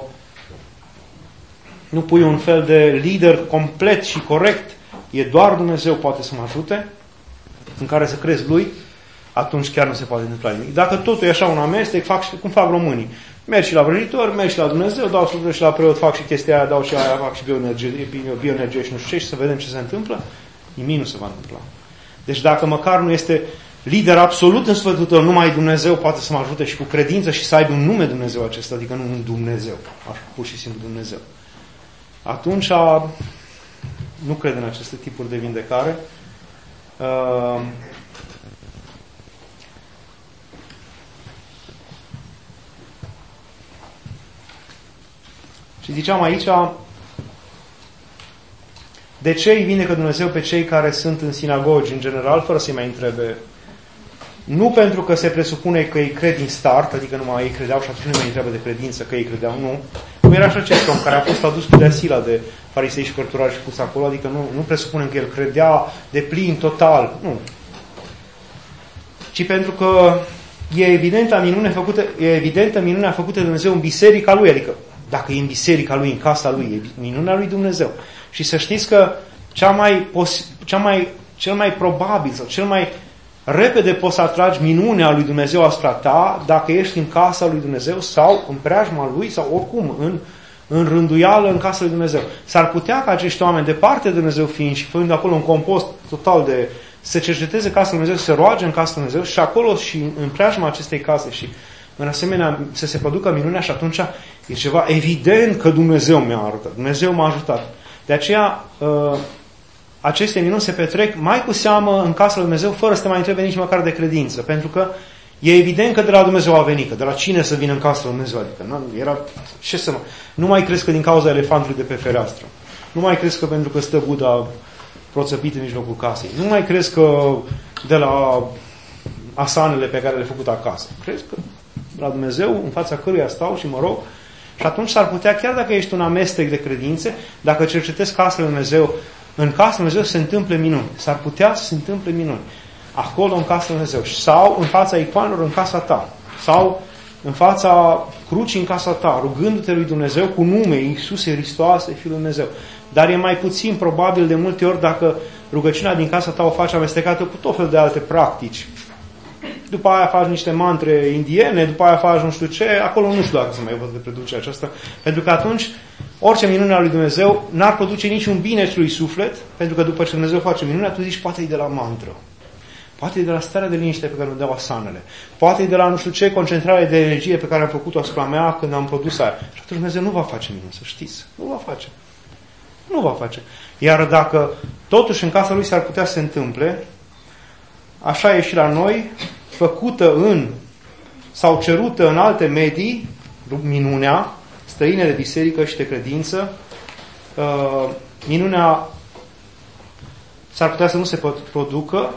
S1: nu pui un fel de lider complet și corect, e doar Dumnezeu poate să mă ajute, în care să crezi lui, atunci chiar nu se poate întâmpla nimic. Dacă totul e așa un amestec, fac și cum fac românii. Merg și la vrăjitor, merg și la Dumnezeu, dau și la preot, fac și chestia aia, dau și aia, fac și bioenergie, bioenergie și nu știu ce, și să vedem ce se întâmplă, nimic nu se va întâmpla. Deci dacă măcar nu este lider absolut în sufletul tău, numai Dumnezeu poate să mă ajute și cu credință și să aibă un nume Dumnezeu acesta, adică nu un Dumnezeu, așa, pur și simplu Dumnezeu. Atunci nu cred în aceste tipuri de vindecare. Uh, și ziceam aici, de ce îi vindecă Dumnezeu pe cei care sunt în sinagogi în general, fără să-i mai întrebe? Nu pentru că se presupune că ei cred din start, adică numai ei credeau și atunci nu mai întreabă de credință că ei credeau, nu. Cum era și acest om care a fost adus cu deasila de farisei și cărturari și pus acolo, adică nu, nu presupunem că el credea de plin, total, nu. Ci pentru că e evidentă minunea făcută, e evidentă minunea făcută de Dumnezeu în biserica lui, adică dacă e în biserica lui, în casa lui, e minunea lui Dumnezeu. Și să știți că cea mai pos, cea mai, cel mai probabil sau cel mai repede poți să atragi minunea lui Dumnezeu asupra ta dacă ești în casa lui Dumnezeu sau în preajma lui sau oricum în, în rânduială în casa lui Dumnezeu. S-ar putea ca acești oameni departe de Dumnezeu fiind și făcând acolo un compost total de să cerceteze casa lui Dumnezeu, să se roage în casa lui Dumnezeu și acolo și în preajma acestei case și în asemenea să se producă minunea și atunci e ceva evident că Dumnezeu mi-a arătat, Dumnezeu m-a ajutat. De aceea aceste minuni se petrec mai cu seamă în casa lui Dumnezeu fără să te mai întrebe nici măcar de credință. Pentru că e evident că de la Dumnezeu a venit, că de la cine să vină în casa lui Dumnezeu? Adică nu, era, ce să mă... Nu mai crezi că din cauza elefantului de pe fereastră. Nu mai crezi că pentru că stă Buddha proțăpit în mijlocul casei. Nu mai crezi că de la asanele pe care le-ai făcut acasă. Crezi că de la Dumnezeu, în fața căruia stau și mă rog. Și atunci s-ar putea, chiar dacă ești un amestec de credințe, dacă cercetezi casa lui Dumnezeu, în casa lui Dumnezeu se întâmplă minuni. S-ar putea să se întâmple minuni. Acolo în casa lui Dumnezeu. Sau în fața icoanelor în casa ta. Sau în fața crucii în casa ta, rugându-te lui Dumnezeu cu nume Iisuse Hristoase, Fiul lui Dumnezeu. Dar e mai puțin probabil de multe ori dacă rugăciunea din casa ta o faci amestecată cu tot fel de alte practici. După aia faci niște mantre indiene, după aia faci nu știu ce, acolo nu știu dacă se mai văd de produce aceasta. Pentru că atunci orice minune a lui Dumnezeu n-ar produce niciun bine celui suflet, pentru că după ce Dumnezeu face minunea, tu zici, poate e de la mantră. Poate e de la starea de liniște pe care îmi dau asanele. Poate e de la nu știu ce concentrare de energie pe care am făcut-o asupra mea când am produs aia. Și atunci Dumnezeu nu va face minuni, să știți. Nu va face. Nu va face. Iar dacă totuși în casa lui s-ar putea să se întâmple, așa e și la noi, făcută în sau cerută în alte medii, minunea, străine de biserică și de credință, uh, minunea s-ar putea să nu se producă,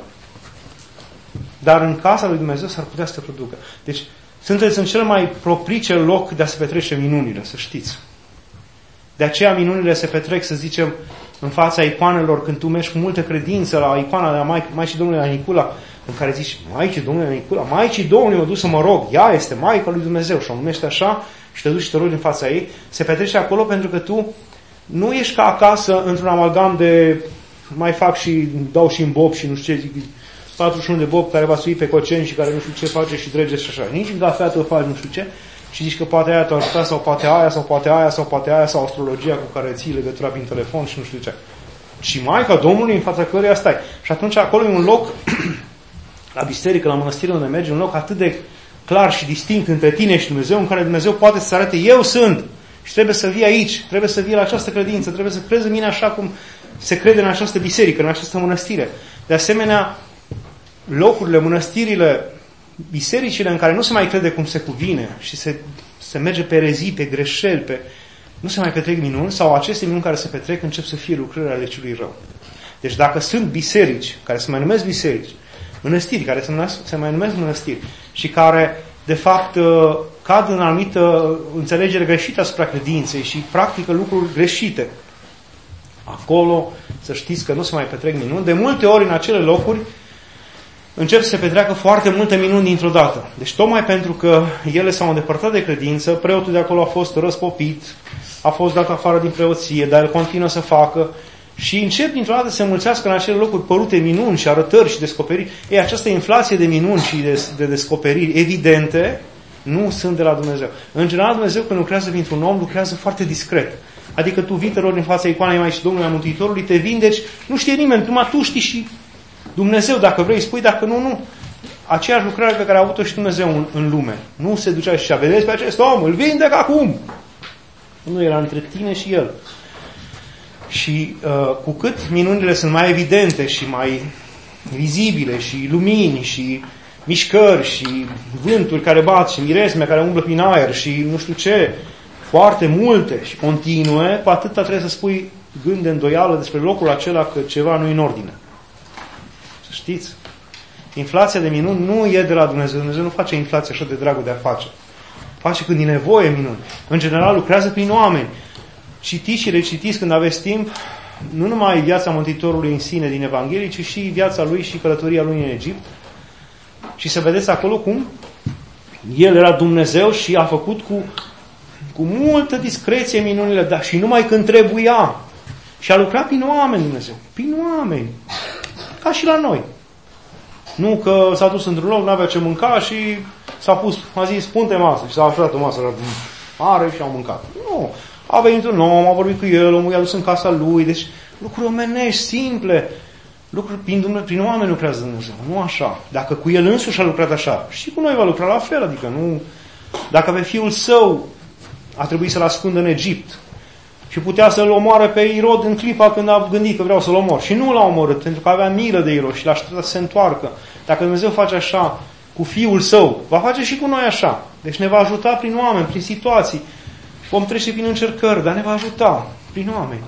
S1: dar în casa lui Dumnezeu s-ar putea să se producă. Deci, sunteți în cel mai propice loc de a se petrece minunile, să știți. De aceea minunile se petrec, să zicem, în fața icoanelor, când tu mergi cu multă credință la icoana de la Maicii Domnului Anicula, în care zici, Maicii Domnului Anicula, Maicii Domnului mă duc să mă rog, ea este Maica lui Dumnezeu și o numește așa și te duci și te rogi în fața ei, se petrece acolo pentru că tu nu ești ca acasă într-un amalgam de mai fac și dau și în bob și nu știu ce, patruzeci și unu de bob care va sui pe coceni și care nu știu ce face și trece și așa. Nici în cafea tu faci nu știu ce și zici că poate aia te-a ajutat sau poate aia sau poate aia sau poate aia sau astrologia cu care ții legătura prin telefon și nu știu ce. Și Maica Domnului în fața căruia stai. Și atunci acolo e un loc, la biserică, la mănăstire unde mergi, un loc atât de clar și distinct între tine și Dumnezeu, în care Dumnezeu poate să arate, eu sunt și trebuie să vii aici, trebuie să vii la această credință, trebuie să crezi în mine așa cum se crede în această biserică, în această mănăstire. De asemenea, locurile, mănăstirile, bisericile în care nu se mai crede cum se cuvine și se, se merge pe erezii, pe greșeli, pe... nu se mai petrec minuni, sau aceste minuni care se petrec încep să fie lucrări ale celui rău. Deci dacă sunt biserici, care se mai numesc biserici, mănăstiri, care se, numesc, se mai numesc mănăstiri și care, de fapt, cad în anumită înțelegere greșită asupra credinței și practică lucruri greșite, acolo să știți că nu se mai petrec minuni. De multe ori în acele locuri încep să se petreacă foarte multe minuni dintr-o dată. Deci tocmai pentru că ele s-au îndepărtat de credință, preotul de acolo a fost răspopit, a fost dat afară din preoție, dar el continuă să facă și încep dintr-o dată să se mulțească în acele locuri părute minuni și arătări și descoperiri. Ei, această inflație de minuni și de, de descoperiri evidente nu sunt de la Dumnezeu. În general, Dumnezeu când lucrează printr-un om, lucrează foarte discret. Adică tu vii, te rogi în fața icoanei Maicii Domnului a Mântuitorului, te vindeci, nu știe nimeni, numai tu știi și Dumnezeu, dacă vrei, spui, dacă nu, nu. Aceeași lucrare pe care a avut-o și Dumnezeu în, în lume. Nu se ducea și zicea, vedeți pe acest om, îl vindec acum. Nu, era între tine și el. Și uh, cu cât minunile sunt mai evidente și mai vizibile și lumini și mișcări și vânturi care bat și miresme care umblă prin aer și nu știu ce, foarte multe și continue, cu atâta trebuie să spui gând de îndoială despre locul acela că ceva nu e în ordine. Să știți, inflația de minuni nu e de la Dumnezeu. Dumnezeu nu face inflație așa de dragul de a face. Face când e nevoie minuni. În general lucrează prin oameni. Citiți și recitiți când aveți timp, nu numai viața Mântuitorului în sine din Evanghelie, ci și viața lui și călătoria lui în Egipt. Și să vedeți acolo cum el era Dumnezeu și a făcut cu, cu multă discreție minunile, dar și numai când trebuia. Și a lucrat prin oameni Dumnezeu. Prin oameni. Ca și la noi. Nu că s-a dus într-un loc, n-avea ce mânca și s-a pus, a zis, pun-te masă și s-a așezat o masă mare și au mâncat. Nu. A venit un om, a vorbit cu el, omul i-a dus în casa lui. Deci lucruri omenești, simple. Lucruri prin, Dumnezeu, prin oameni lucrează Dumnezeu. Nu așa. Dacă cu el însuși a lucrat așa, și cu noi va lucra la fel. Adică nu... Dacă pe fiul său a trebuit să-l ascundă în Egipt și putea să-l omoare pe Irod în clipa când a gândit că vreau să-l omor. Și nu l-a omorât, pentru că avea milă de Irod și l-a așteptat să se întoarcă. Dacă Dumnezeu face așa cu fiul său, va face și cu noi așa. Deci ne va ajuta prin oameni, prin situații. Vom trece prin încercări, dar ne va ajuta prin oameni.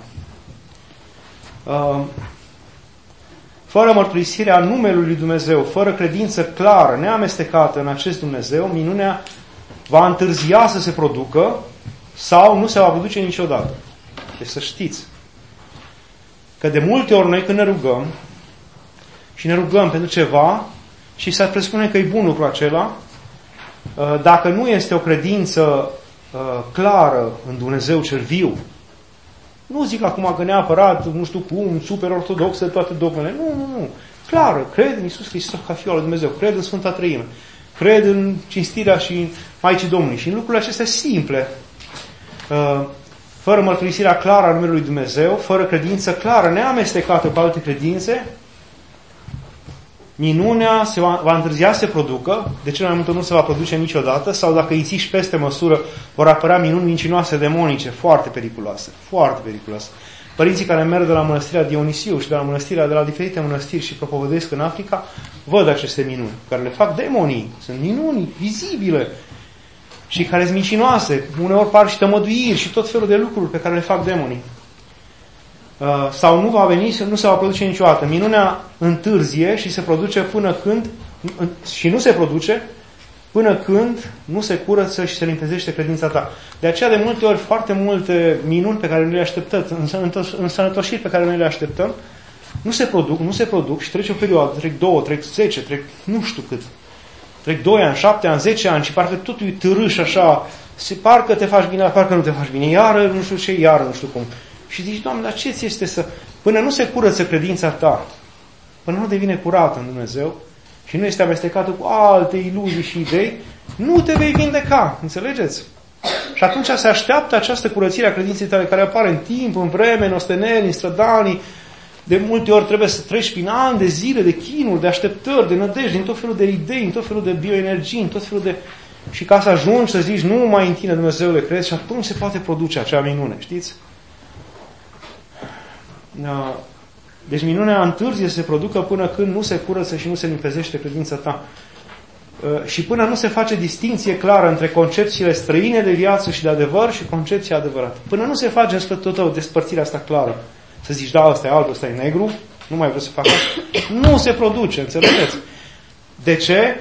S1: Fără mărturisirea numelui lui Dumnezeu, fără credință clară, neamestecată în acest Dumnezeu, minunea va întârzia să se producă sau nu se va produce niciodată. Deci să știți că de multe ori noi când ne rugăm și ne rugăm pentru ceva și să presupune că e bun lucrul acela, dacă nu este o credință clară în Dumnezeu cel viu, nu zic acum că neapărat, nu știu cum, super ortodoxă toate dogmele, nu, nu, nu. Clară, cred în Iisus Hristos ca Fiul al lui Dumnezeu, cred în Sfânta Treime, cred în cinstirea și Maicii Domnului și în lucrurile acestea simple, fără mărturisirea clară a numelui lui Dumnezeu, fără credință clară, neamestecată cu alte credințe, minunea se va, va întârzia să se producă, de cele mai multe nu se va produce niciodată, sau dacă îi ții peste măsură, vor apărea minuni mincinoase, demonice, foarte periculoase, foarte periculoase. Părinții care merg de la mănăstirea Dionisiu și de la mănăstirea, de la diferite mănăstiri și propovăduiesc în Africa, văd aceste minuni, care le fac demonii, sunt minuni vizibile și care sunt mincinoase, uneori par și tămăduiri și tot felul de lucruri pe care le fac demonii. Uh, sau nu va veni, nu se va produce niciodată. Minunea întârzie și se produce până când, și nu se produce până când nu se curăță și se limpezește credința ta. De aceea, de multe ori, foarte multe minuni pe care noi le așteptăm, însănătoșiri pe care noi le așteptăm, nu se produc, nu se produc și trece o perioadă, trec două, trec zece, trec nu știu cât. Trec doi ani, șapte ani, zece ani și parcă totul e târâș așa, se parcă te faci bine, parcă nu te faci bine, iară nu știu ce, iară nu știu cum. Și zici, Doamne, dar ce ți este să... Până nu se curăță credința ta, până nu devine curată în Dumnezeu și nu este amestecată cu alte iluzii și idei, nu te vei vindeca. Înțelegeți? Și atunci se așteaptă această curățire a credinței tale care apare în timp, în vreme, în osteneli, în strădanii. De multe ori trebuie să treci prin ani de zile, de chinuri, de așteptări, de nădejde, în tot felul de idei, în tot felul de bioenergii, în tot felul de... Și ca să ajungi să zici, nu mai în tine Dumnezeule crezi, și atunci se poate produce acea minune, știți? Deci minunea întârzie să se producă până când nu se curăță și nu se limpezește credința ta. Și până nu se face distinție clară între concepțiile străine de viață și de adevăr și concepția adevărată. Până nu se face în sfătul tău despărțirea asta clară. Să zici, da, ăsta e alb, ăsta e negru, nu mai vreau să fac asta. Nu se produce, înțelegeți? De ce?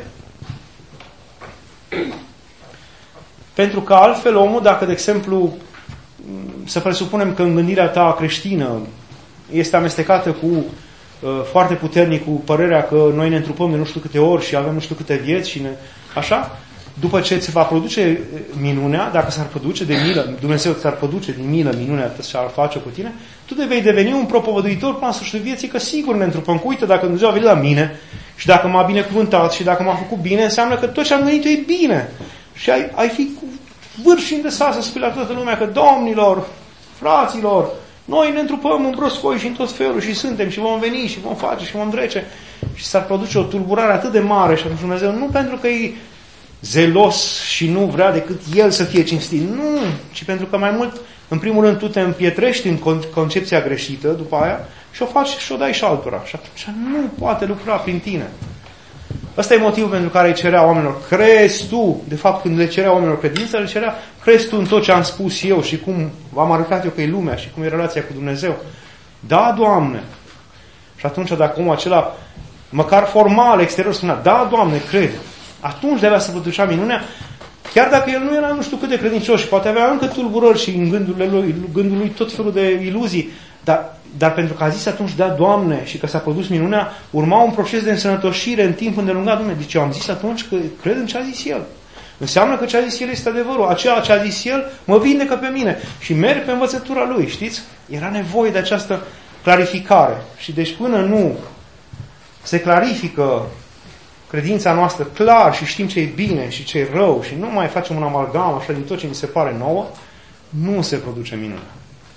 S1: Pentru că altfel omul, dacă, de exemplu, să presupunem că în gândirea ta creștină este amestecată cu uh, foarte puternic cu părerea că noi ne întrupăm de nu știu câte ori și avem nu știu câte vieți și ne, așa, după ce se va produce minunea, dacă s-ar produce de milă, Dumnezeu ți-ar produce din milă minunea și ar face cu tine, tu de vei deveni un propovăduitor până la sfârșitul vieții, că sigur ne întrupăm. Că uite, dacă Dumnezeu a venit la mine și dacă m-a binecuvântat și dacă m-a făcut bine, înseamnă că tot ce am gândit eu e bine. Și ai, ai fi cu vârf și îndesat să spui la toată lumea că, domnilor, fraților, noi ne întrupăm în broscoi și în tot felul și suntem și vom veni și vom face și vom trece. Și s-ar produce o tulburare atât de mare și atunci Dumnezeu, nu pentru că e zelos și nu vrea decât El să fie cinstit, nu, ci pentru că mai mult, în primul rând, tu te împietrești în concepția greșită după aia și o faci și o dai și altora. Și atunci nu poate lucra prin tine. Ăsta e motivul pentru care îi cerea oamenilor, crezi tu, de fapt când le cerea oamenilor credință, le cerea, crezi tu în tot ce am spus eu și cum v-am arătat eu că e lumea și cum e relația cu Dumnezeu. Da, Doamne. Și atunci dacă omul acela, măcar formal, exterior, spunea, da, Doamne, cred. Atunci de-abia să producea minunea, chiar dacă el nu era nu știu cât de credincios și poate avea încă tulburări și în gândurile lui, gândul lui tot felul de iluzii, dar, dar pentru că a zis atunci, da, Doamne, și că s-a produs minunea, urma un proces de însănătoșire în timp îndelungat. Dumnezeu, deci eu am zis atunci că cred în ce a zis El. Înseamnă că ce a zis El este adevărul. Aceea ce a zis El mă vindecă pe mine și merg pe învățătura Lui, știți? Era nevoie de această clarificare. Și deci până nu se clarifică credința noastră clar și știm ce e bine și ce e rău și nu mai facem un amalgam așa din tot ce ni se pare nouă, nu se produce minunea.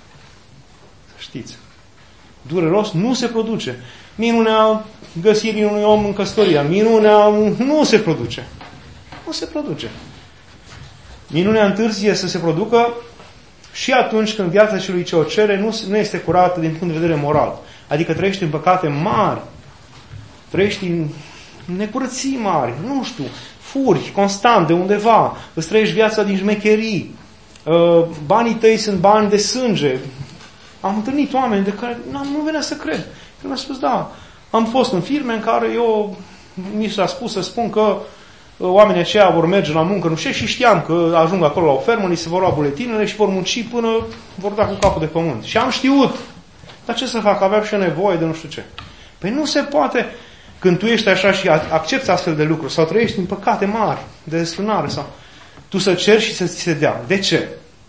S1: Știți? Dureros nu se produce. Minunea găsirii unui om în căsătoria, minunea nu se produce. Nu se produce. Minunea întârzie să se producă și atunci când viața celui ce o cere nu, nu este curată din punct de vedere moral. Adică trăiești în păcate mari, trăiești în necurății mari, nu știu, furi constant de undeva, îți trăiești viața din șmecherii, banii tăi sunt bani de sânge. Am întâlnit oameni de care nu venea să cred. Eu mi-am spus, da, am fost în firme în care eu mi s-a spus să spun că oamenii aceia vor merge la muncă, nu știu, și știam că ajung acolo la o fermă, li se vor lua buletinele și vor munci până vor da cu capul de pământ. Și am știut. Dar ce să fac? Aveam și nevoie de nu știu ce. Păi nu se poate când tu ești așa și accepți astfel de lucruri sau trăiești în păcate mari, de desfrânare sau tu să ceri și să ți se dea. De ce?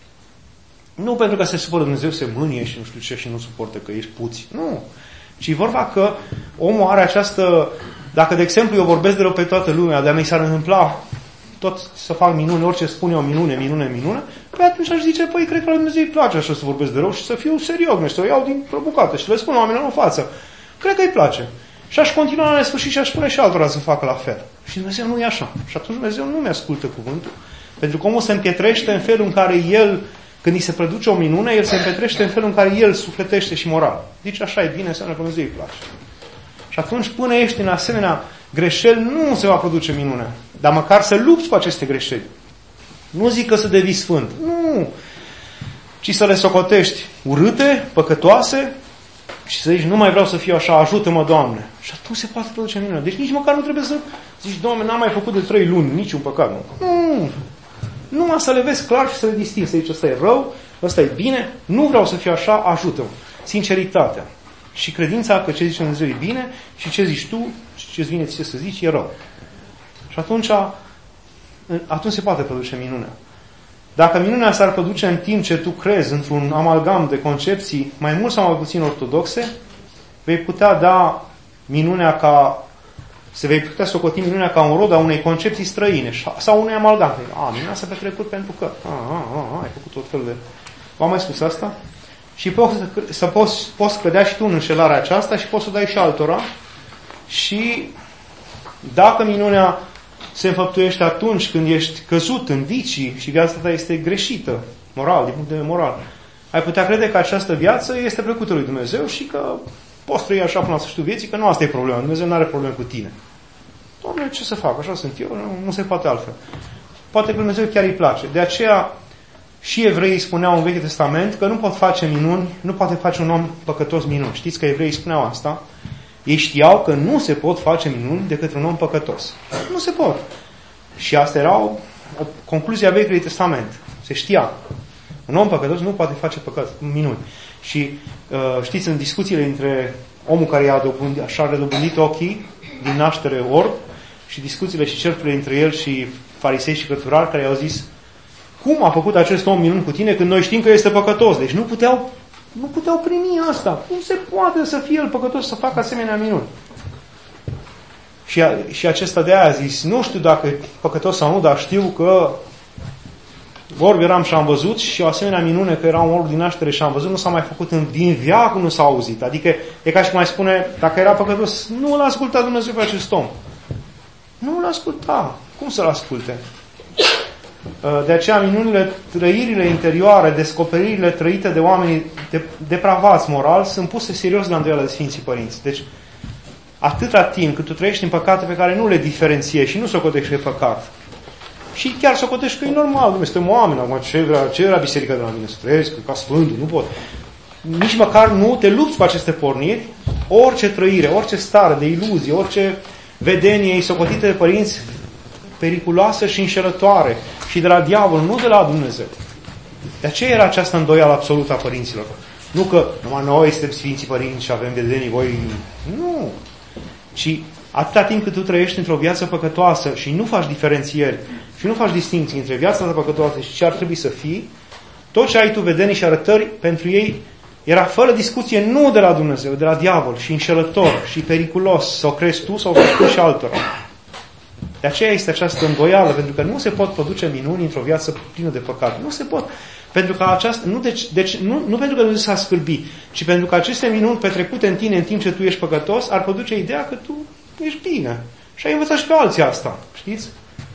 S1: Nu pentru că se supără Dumnezeu, se mânie și nu știu ce și nu suportă că ești puțin. Nu. Ci vorba că omul are această... Dacă, de exemplu, eu vorbesc de rău pe toată lumea, de-a mi s-ar întâmpla tot să fac minune, orice spune o minune, minune, minune, păi atunci aș zice, păi, cred că la Dumnezeu îi place așa să vorbesc de rău și să fiu serios, să o iau din bucată și le spun oamenilor în față. Cred că îi place. Și aș continua la nesfârșit și aș spune și altora să facă la fel. Și Dumnezeu nu e așa. Și atunci Dumnezeu nu mi-ascultă cuvântul. Pentru că omul se împietrește în felul în care el, când îi se produce o minune, el se împietrește în felul în care el sufletește și moral. Deci așa e bine, înseamnă că Dumnezeu îi place. Și atunci, până ești în asemenea greșeli, nu se va produce minunea. Dar măcar să lupți cu aceste greșeli. Nu zic că să devii sfânt. Nu. Ci să le socotești urâte, păcătoase și să zici, nu mai vreau să fiu așa, ajută-mă, Doamne. Și atunci se poate produce minunea. Deci nici măcar nu trebuie să zici, Doamne, n-am mai făcut de trei luni niciun păcat. Nu. Nu. Numai să le vezi clar și să le distingi. Să zici, ăsta e rău, ăsta e bine, nu vreau să fiu așa, ajută-mă. Sinceritatea. Și credința că ce zice Dumnezeu e bine și ce zici tu și ce-ți vine ție să zici e rău. Și atunci, atunci se poate produce minunea. Dacă minunea s-ar produce în timp ce tu crezi într-un amalgam de concepții mai mult sau mai puțin ortodoxe, vei putea da minunea ca, se vei putea socoti minunea ca un rod a unei concepții străine sau unei amalgam. A, minunea s-a petrecut pentru că a, a, a, ai făcut tot felul de... V-am mai spus asta? Și poți să, să poți, poți cădea și tu în înșelarea aceasta și poți să o dai și altora. Și dacă minunea se înfăptuiește atunci când ești căzut în vicii și viața ta este greșită, moral, din punct de vedere moral, ai putea crede că această viață este plăcută lui Dumnezeu și că poți trăi așa până la sfârșitul vieții, că nu asta e problema. Dumnezeu nu are probleme cu tine. Doamne, ce să fac? Așa sunt eu, nu, nu se poate altfel. Poate că Dumnezeu chiar îi place. De aceea Și evreii spuneau în Vechiul Testament că nu pot face minuni, nu poate face un om păcătos minuni. Știți că evreii spuneau asta? Ei știau că nu se pot face minuni decât un om păcătos. Nu se pot. Și asta era o, o concluzie a Vechiului Testament. Se știa. Un om păcătos nu poate face păcăt, minuni. Și uh, știți, în discuțiile între omul care i-a dobândit, așa redobândit ochii din naștere orb și discuțiile și certurile între el și farisei și cărturari care i-au zis: cum a făcut acest om minuni cu tine când noi știm că este păcătos? Deci nu puteau, nu puteau primi asta. Cum se poate să fie el păcătos să facă asemenea minuni? Și, a, și acesta de aia a zis: nu știu dacă e păcătos sau nu, dar știu că orb eram și am văzut, și o asemenea minune că era un orb din naștere și am văzut, nu s-a mai făcut în, din veacul, nu s-a auzit. Adică e ca și cum mai spune, dacă era păcătos, nu îl asculta Dumnezeu pe acest om. Nu îl asculta. Cum să-l asculte? De aceea minunile, trăirile interioare, descoperirile trăite de oamenii depravați moral sunt puse serios la îndoială de Sfinții Părinți. Deci, atâta timp cât tu trăiești în păcate pe care nu le diferențiezi și nu socotești că e păcat, și chiar socotești că e normal, Dumnezeu, suntem oameni, acum ce vrea, ce vrea biserica de la mine? Să trăiesc ca Sfântul, nu pot. Nici măcar nu te lupți cu aceste porniri, orice trăire, orice stare de iluzie, orice vedenie socotită de părinți, periculoasă și înșelătoare, și de la diavol, nu de la Dumnezeu. De aceea era această îndoială absolută a părinților. Nu că numai noi suntem Sfinții Părinți și avem vedenii, voi... Nu! Ci atâta timp cât tu trăiești într-o viață păcătoasă și nu faci diferențieri și nu faci distinții între viața ta păcătoasă și ce ar trebui să fii, tot ce ai tu vedenii și arătări, pentru ei era fără discuție nu de la Dumnezeu, de la diavol, și înșelător și periculos, sau crezi tu sau crezi tu și altora. De aceea este această îndoială, pentru că nu se pot produce minuni într-o viață plină de păcat. Nu se pot. Pentru că această, nu, deci, deci, nu, nu pentru că Dumnezeu s-a scârbit, ci pentru că aceste minuni petrecute în tine în timp ce tu ești păcătos ar produce ideea că tu ești bine. Și ai învățat și pe alții asta. Știți?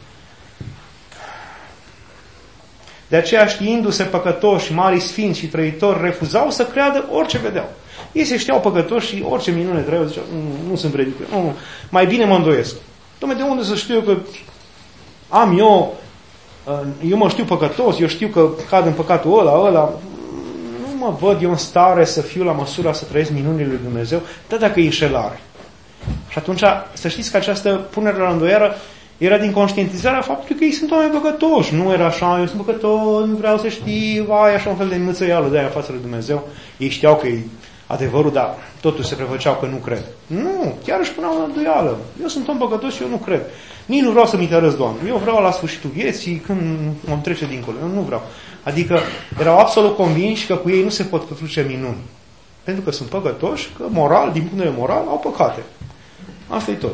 S1: De aceea, știindu-se păcătoși, mari sfinți și trăitori, refuzau să creadă orice vedeau. Ei se știau păcătoși și orice minune trăiau, ziceau: nu, nu sunt predicuri, nu, mai bine mă îndoiesc. Dom'le, de unde să știu eu că am eu, eu mă știu păcătos, eu știu că cad în păcatul ăla, ăla, nu mă văd eu în stare să fiu la măsura să trăiesc minunile lui Dumnezeu, dar dacă e înșelare. Și atunci, să știți că această punere la îndoială era din conștientizarea faptului că ei sunt oameni păcătoși. Nu era așa: eu sunt păcătos, nu vreau să știu, ai așa un fel de mâțăială de aia în fața lui Dumnezeu. Ei știau că e adevărul, dar totuși se prefăceau că nu cred. Nu, chiar își puneau la îndoială. Eu sunt om păcătos și eu nu cred. Nici nu vreau să-mi întărăsc, Doamne. Eu vreau la sfârșitul vieții, când mă trece dincolo. Eu nu vreau. Adică erau absolut convinși că cu ei nu se pot produce minuni. Pentru că sunt păcătoși, că moral, din punct de vedere moral, au păcate. Asta e tot.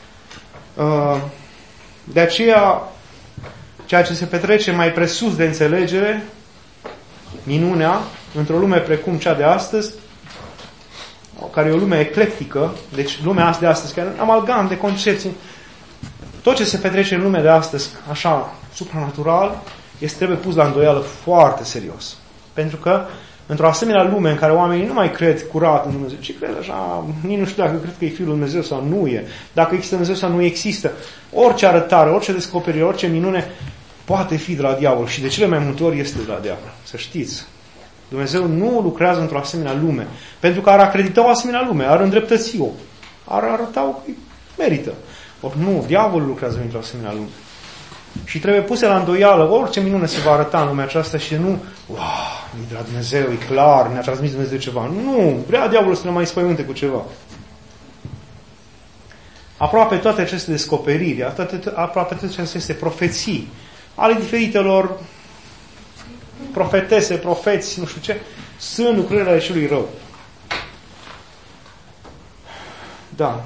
S1: De aceea, ceea ce se petrece mai presus de înțelegere, minunea, într-o lume precum cea de astăzi, care e o lume eclectică, deci lumea de astăzi, care e amalgam de concepții, tot ce se petrece în lumea de astăzi, așa, supranatural, este trebuie pus la îndoială foarte serios. Pentru că, într-o asemenea lume în care oamenii nu mai cred curat în Dumnezeu, ci cred așa, nici nu știu dacă cred că e Fiul lui Dumnezeu sau nu e, dacă există Dumnezeu sau nu există, orice arătare, orice descoperire, orice minune poate fi de la diavol și de cele mai multe ori este de la diavol. Să știți. Dumnezeu nu lucrează într-o asemenea lume, pentru că ar acredita o asemenea lume, ar îndreptăți-o, ar arăta că merită. Ori nu, diavolul lucrează într-o asemenea lume. Și trebuie puse la îndoială orice minune se va arăta în lumea aceasta și nu, wow, e de la Dumnezeu, e clar, ne-a transmis Dumnezeu ceva. Nu, vrea diavolul să ne mai spăimânte cu ceva. Aproape toate aceste descoperiri, aproape toate aceste profeții ale diferitelor profetese, profeți, nu știu ce, sunt lucrările ale celui rău. Da.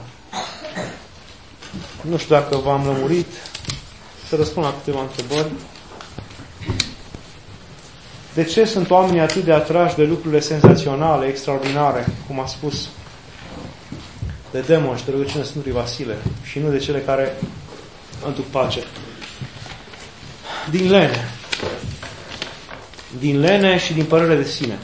S1: Nu știu dacă v-am lămurit. Să răspund la câteva întrebări. De ce sunt oamenii atât de atrași de lucrurile senzaționale, extraordinare, cum a spus de demon și de rugăciune Sfântului Vasile, și nu de cele care aduc pace? Din lene. Din lene și din părere de sine.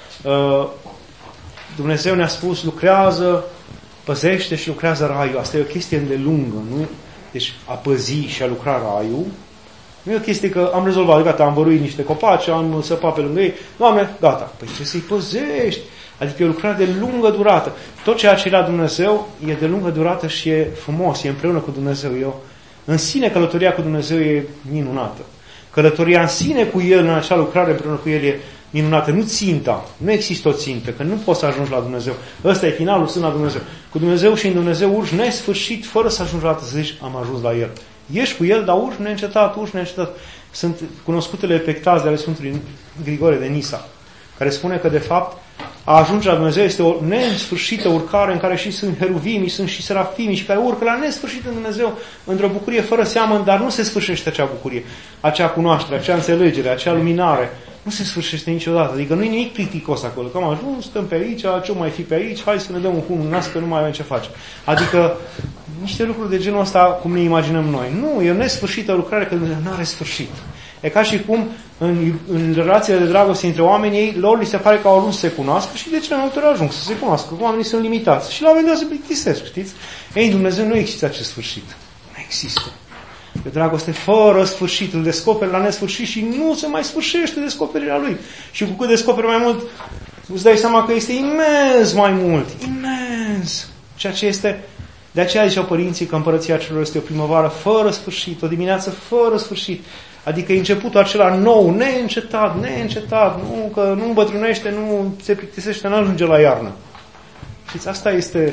S1: Dumnezeu ne-a spus: lucrează, păzește și lucrează raiul. Asta e o chestie îndelungă, nu? Deci a păzi și a lucra raiul Nu e o chestie că am rezolvat, gata, am văruit niște copaci, am săpat pe lângă ei. Doamne, gata. Păi ce să-i păzești? Adică e o lucrare de lungă durată. Tot ceea ce era Dumnezeu e de lungă durată și e frumos, e împreună cu Dumnezeu. Eu, în sine, călătoria cu Dumnezeu e minunată. Călătoria în sine cu El, în acea lucrare împreună cu El, e minunată. Nu ținta. Nu există o țintă, că nu poți să ajungi la Dumnezeu. Ăsta e finalul, sunt la Dumnezeu. Cu Dumnezeu și în Dumnezeu urci nesfârșit, fără să ajungi la dată să zici, am ajuns la El. Ești cu El, dar urci neîncetat, urci neîncetat. Sunt cunoscutele pectaze ale Sfântului Grigore de Nisa, care spune că, de fapt, a ajunge la Dumnezeu este o nesfârșită urcare în care și sunt heruvimii, sunt și serafimii și care urcă la nesfârșit în Dumnezeu într-o bucurie fără seamăn, dar nu se sfârșește acea bucurie, acea cunoaștere, acea înțelegere, acea luminare. Nu se sfârșește niciodată. Adică nu e nimic plicticos acolo. Că am ajuns, stăm pe aici, ce mai fi pe aici, hai să ne dăm un cum în nas că nu mai avem ce face. Adică niște lucruri de genul ăsta cum ne imaginăm noi. Nu, e o nesfârșită lucrare că nu are sfârșit. E ca și cum în, în relațiile de dragoste între oamenii ei, lor li se pare că au ajuns să se cunoască și de ce nu ori ajung să se cunoască? Oamenii sunt limitați. Și la un moment dat se plictisesc, știți? Ei, în Dumnezeu nu există acest sfârșit. Nu există. De dragoste fără sfârșit, îl descoperi la nesfârșit și nu se mai sfârșește descoperirea lui. Și cu cât descoperi mai mult, îți dai seama că este imens mai mult. Imens! Ceea ce este... De aceea ziceau părinții că împărăția celor este o primăvară fără sfârșit, o dimineață fără sfârșit. Adică e începutul acela nou, neîncetat, neîncetat, nu, că nu îmbătrânește, nu se plictisește, nu ajunge la iarnă. Știți, asta este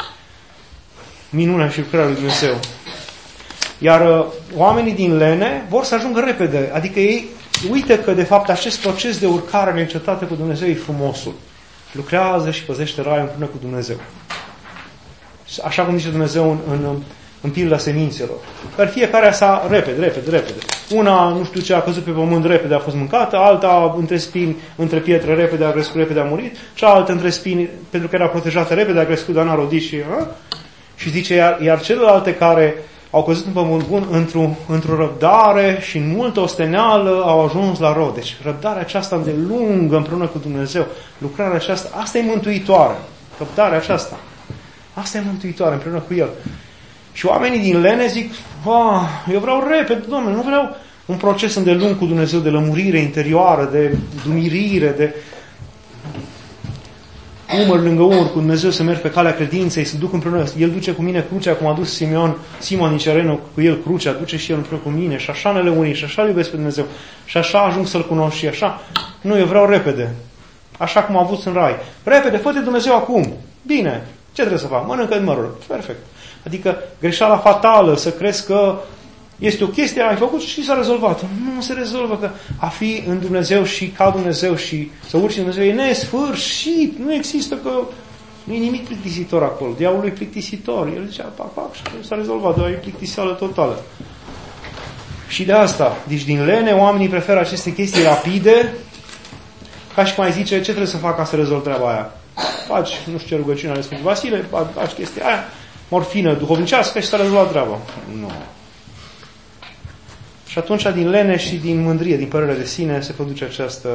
S1: minunea și lucrarea lui Dumnezeu. Iar uh, oamenii din Lene vor să ajungă repede. Adică ei uită că, de fapt, acest proces de urcare neîncetată cu Dumnezeu e frumosul. Lucrează și păzește raiul împreună cu Dumnezeu. Așa cum zice Dumnezeu în, în, în pilda semințelor. Dar fiecare sa repede, repede, repede. Una, nu știu ce, a căzut pe pământ, repede a fost mâncată, alta între spini, între pietre, repede a crescut, repede a murit, cealaltă între spini, pentru că era protejată, repede a crescut, dar n-a rodit și... A? Și zice, iar, iar celelalte care au căzut în pământ bun într-o, într-o răbdare și în multă osteneală au ajuns la rod. Deci răbdarea aceasta îndelungă împreună cu Dumnezeu, lucrarea aceasta, asta e mântuitoare. Răbdarea aceasta. Asta e mântuitoare împreună cu El. Și oamenii din Lene zic, eu vreau repede, Doamne, nu vreau un proces îndelung cu Dumnezeu de lămurire interioară, de dumirire, de umăr lângă umăr cu Dumnezeu, să merg pe calea credinței, să duc împreună. El duce cu mine crucea, cum a dus Simeon, Simon din Cirene cu el crucea, duce și el împreună cu mine și așa ne lămurim și așa iubesc pe Dumnezeu și așa ajung să-L cunosc și așa. Nu, eu vreau repede. Așa cum am avut în rai. Repede, fă-te Dumnezeu acum. Bine. Ce trebuie să fac? Mănâncă în mărul. Perfect. Adică greșeala fatală să crezi că este o chestie, ai făcut și s-a rezolvat. Nu se rezolvă, că a fi în Dumnezeu și ca Dumnezeu și să urci în Dumnezeu e nesfârșit. Nu există, că nu e nimic plictisitor acolo. Diavolul e plictisitor. El zicea, pac, pac, și s-a rezolvat, dar e plictiseală totală. Și de asta, deci din Lene, oamenii preferă aceste chestii rapide, ca și cum ai zice, ce trebuie să fac ca să rezolv treaba aia? Faci, nu știu ce rugăciune ale Sfântului Vasile, faci chestia aia, morfină duhovnicească și s-a rezolvat treaba. Nu. Și atunci din lene și din mândrie, din părere de sine, se produce această...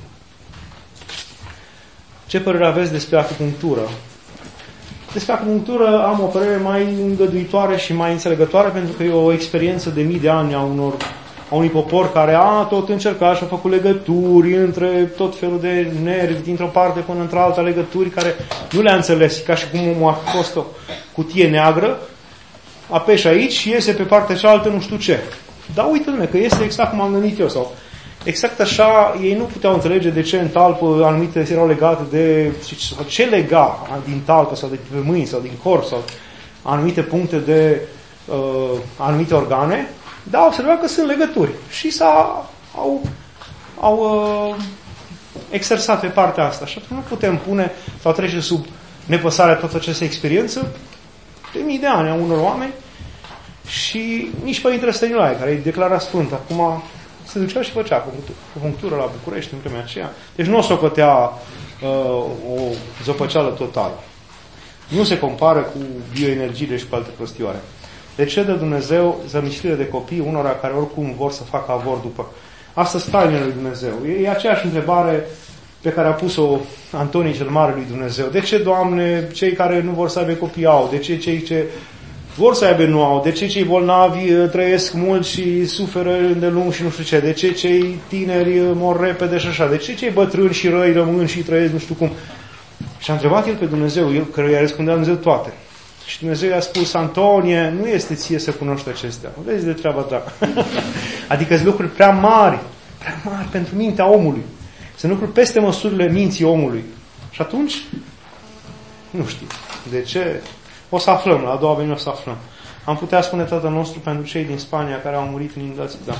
S1: Ce părere aveți despre acupunctură? Despre acupunctură am o părere mai îngăduitoare și mai înțelegătoare, pentru că e o experiență de mii de ani a unor a unui popor care a tot încercat și a făcut legături între tot felul de nervi, dintr-o parte până într-alta, legături care nu le-a înțeles, ca și cum a fost o cutie neagră, apeși aici și iese pe partea cealaltă nu știu ce. Dar uite-ne că este exact cum am gândit eu, sau exact așa, ei nu puteau înțelege de ce în talpă anumite erau legate de, sau ce lega din talpă sau de pe mâini sau din corp sau anumite puncte de uh, anumite organe. Da, au observat că sunt legături și s-a, au, au uh, exersat pe partea asta. Și atunci nu putem pune sau trece sub nepăsarea toată această experiență de mii de ani a unor oameni și nici Părintele Stăniloae, care îi declara sfânt. Acum se ducea și făcea acupunctură la București în vremea aceea. Deci nu o socotea uh, o zăpăceală totală. Nu se compară cu bioenergiile și cu alte prostioare. De ce dă Dumnezeu zămislire de copii unora care oricum vor să facă avort după? Asta stă tainele lui Dumnezeu. E aceeași întrebare pe care a pus-o Antonie cel Mare lui Dumnezeu. De ce, Doamne, cei care nu vor să aibă copii au? De ce cei ce vor să aibă nu au, de ce cei bolnavi trăiesc mult și suferă îndelung și nu știu ce, de ce cei tineri mor repede și așa, de ce cei bătrâni și răi rămân și trăiesc nu știu cum. Și a întrebat el pe Dumnezeu, el căruia răspundea Dumnezeu toate. Și Dumnezeu i-a spus, Antonie, nu este ție să cunoști acestea. Vezi de treaba ta. Adică sunt lucruri prea mari, prea mari pentru mintea omului. Sunt lucruri peste măsurile minții omului. Și atunci, nu știu de ce. O să aflăm, la a doua venire o să aflăm. Am putea spune Tatăl nostru pentru cei din Spania care au murit în inundații. Da.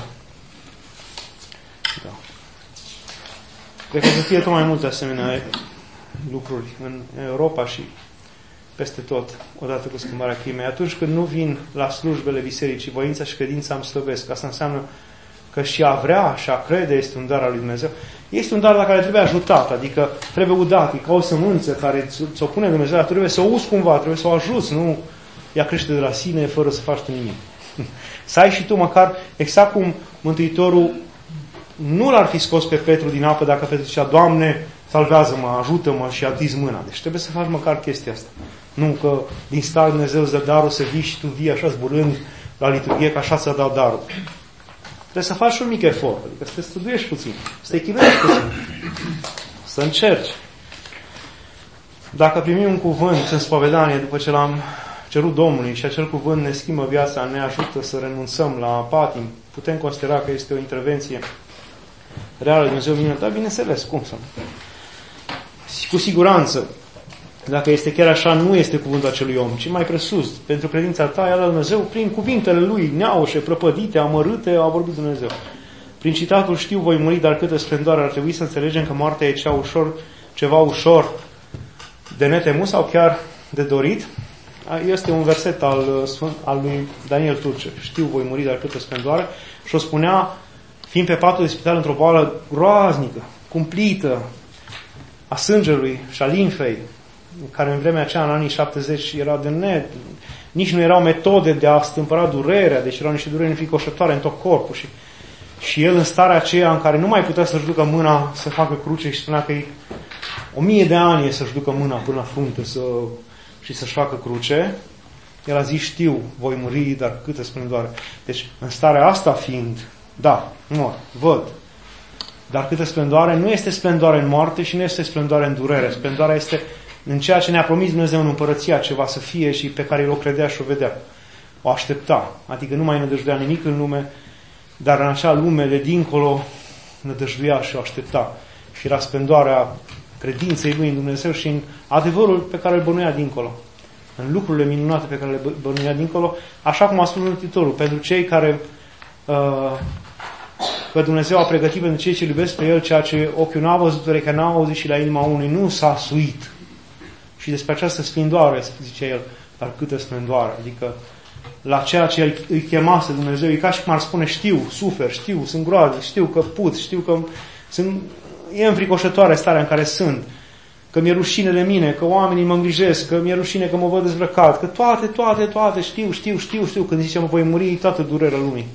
S1: Da. Cred că să fie tot mai multe asemenea lucruri în Europa și peste tot, odată cu schimbarea climei. Atunci când nu vin la slujbele bisericii, voința și credința îmi slăbesc. Asta înseamnă că și a vrea și a crede este un dar al lui Dumnezeu. Este un dar la care trebuie ajutat, adică trebuie udat, e ca o sămânță care ți-o pune Dumnezeu, dar trebuie să o uzi cumva, trebuie să o ajuți, nu ea crește de la sine fără să faci nimic. Să ai și tu măcar, exact cum Mântuitorul nu l-ar fi scos pe Petru din apă dacă Petru zicea, Doamne, salvează-mă, ajută-mă și a mâna. Deci trebuie să faci măcar chestia asta. Nu că din start Dumnezeu îți dă darul să vii și tu vii așa zburând la liturghie, că așa ți-a dat darul. Trebuie să faci un mic efort, adică să te studiezi puțin, să te chinuiești puțin, să încerci. Dacă primim un cuvânt în spovedanie după ce l-am cerut Domnului și acel cuvânt ne schimbă viața, ne ajută să renunțăm la patim, putem considera că este o intervenție reală de Dumnezeu minunată, dar bineînțeles, cum să nu? Cu siguranță, dacă este chiar așa, nu este cuvântul acelui om, ci mai presus, pentru credința ta, ea la Dumnezeu, prin cuvintele lui, neaușe, prăpădite, amărâte, a vorbit Dumnezeu. Prin citatul știu voi muri, dar câtă splendoare, ar trebui să înțelegem că moartea e cea ușor, ceva ușor de netemut sau chiar de dorit. Este un verset al, al lui Daniel Turce. Știu voi muri, dar câtă splendoare. Și o spunea, fiind pe patul de spital într-o boală groaznică, cumplită, a sângelui și a limfei, care în vremea aceea, în anii șaptezeci, era de net. Nici nu erau metode de a stâmpăra durerea, deci erau niște dureri înfricoșătoare în tot corpul. Și, și el în starea aceea în care nu mai putea să-și ducă mâna să facă cruce și spunea că e o mie de ani să-și ducă mâna până la frunte să, și să-și facă cruce, el a zis, știu, voi muri, dar câtă splendoare. Deci, în starea asta fiind, da, mor, văd. Dar câtă splendoare, nu este splendoare în moarte și nu este splendoare în durere. Splendoarea este în ceea ce ne-a promis Dumnezeu în împărăția, ceva să fie și pe care el o credea și o vedea. O aștepta. Adică nu mai nădăjduia nimic în lume, dar în acea lume de dincolo nădăjduia și o aștepta. Și era splendoarea credinței lui în Dumnezeu și în adevărul pe care îl bănuia dincolo. În lucrurile minunate pe care le bănuia dincolo, așa cum a spus Mântuitorul, pentru cei care uh, că Dumnezeu a pregătit pentru cei ce iubesc pe El ceea ce ochiul n-a văzut, urechea n-a auzit și la inima unui nu s-a suit. Și despre această splendoare, zice el, dar câtă splendoare, adică la ceea ce îi chemase Dumnezeu, e ca și cum ar spune, știu, sufer, știu, sunt groază, știu că put, știu că sunt, e înfricoșătoare starea în care sunt, că mi-e rușine de mine, că oamenii mă îngrijesc, că mi-e rușine că mă văd dezbrăcat, că toate, toate, toate, știu, știu, știu, știu, când zice mă voi muri, toată durerea lumii.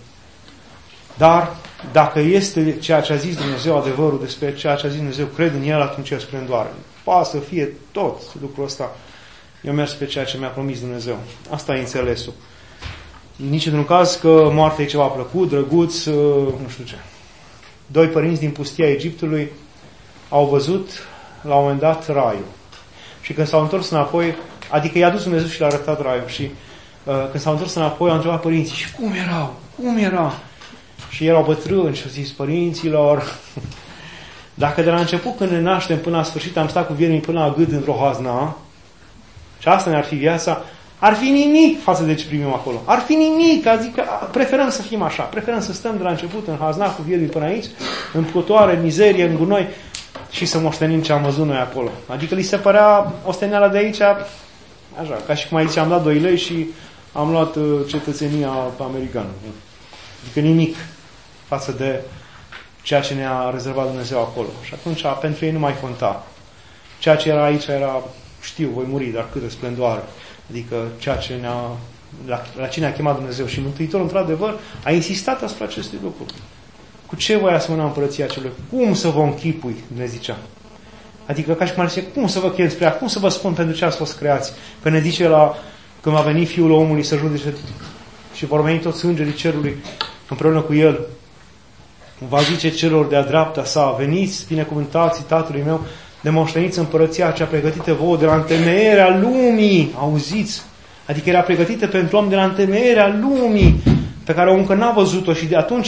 S1: Dar dacă este ceea ce a zis Dumnezeu, adevărul despre ceea ce a zis Dumnezeu, cred în El, atunci e splendoare. Poate să fie tot lucrul ăsta. Eu merg pe ceea ce mi-a promis Dumnezeu. Asta e înțelesul. Nici într-un caz că moartea e ceva plăcut, drăguț, nu știu ce. Doi părinți din pustia Egiptului au văzut la un moment dat raiul. Și când s-au întors înapoi, adică i-a dus Dumnezeu și le-a arătat raiul. Și uh, când s-au întors înapoi, au întrebat părinții, și cum erau? Cum era? Și erau bătrâni și au zis, părinților, dacă de la început când ne naștem până la sfârșit am stat cu viermii până la gât într-o hazna, și asta ne-ar fi viața, ar fi nimic față de ce primim acolo. Ar fi nimic, adică preferăm să fim așa, preferăm să stăm de la început în hazna cu viermii până aici, în plutoare, în mizerie, în gunoi, și să moștenim ce am văzut noi acolo. Adică li se părea osteneala de aici, așa, ca și cum aici am dat doi lei și am luat cetățenia americană. Adică nimic față de ceea ce ne-a rezervat Dumnezeu acolo. Și atunci, pentru ei nu mai conta. Ceea ce era aici era, știu, voi muri, dar câtă splendoare. Adică ceea ce ne-a, la, la ce ne-a chemat Dumnezeu. Și Mântuitorul, într-adevăr, a insistat asupra acestui lucru. Cu ce voi asemăna împărăția celui? Cum să vă închipui, ne zicea. Adică ca și cum ar zice, cum să vă chem spre ea? Cum să vă spun pentru ce ați fost creați? Că ne zice la când va veni Fiul omului să judece și vor veni toți îngerii cerului împreună cu El, va zice celor de-a dreapta sa, veniți, binecuvântații Tatălui meu, de moșteniți împărăția cea pregătită vouă de la întemeierea lumii. Auziți? Adică era pregătită pentru om de la întemeierea lumii, pe care o încă n-a văzut-o și de atunci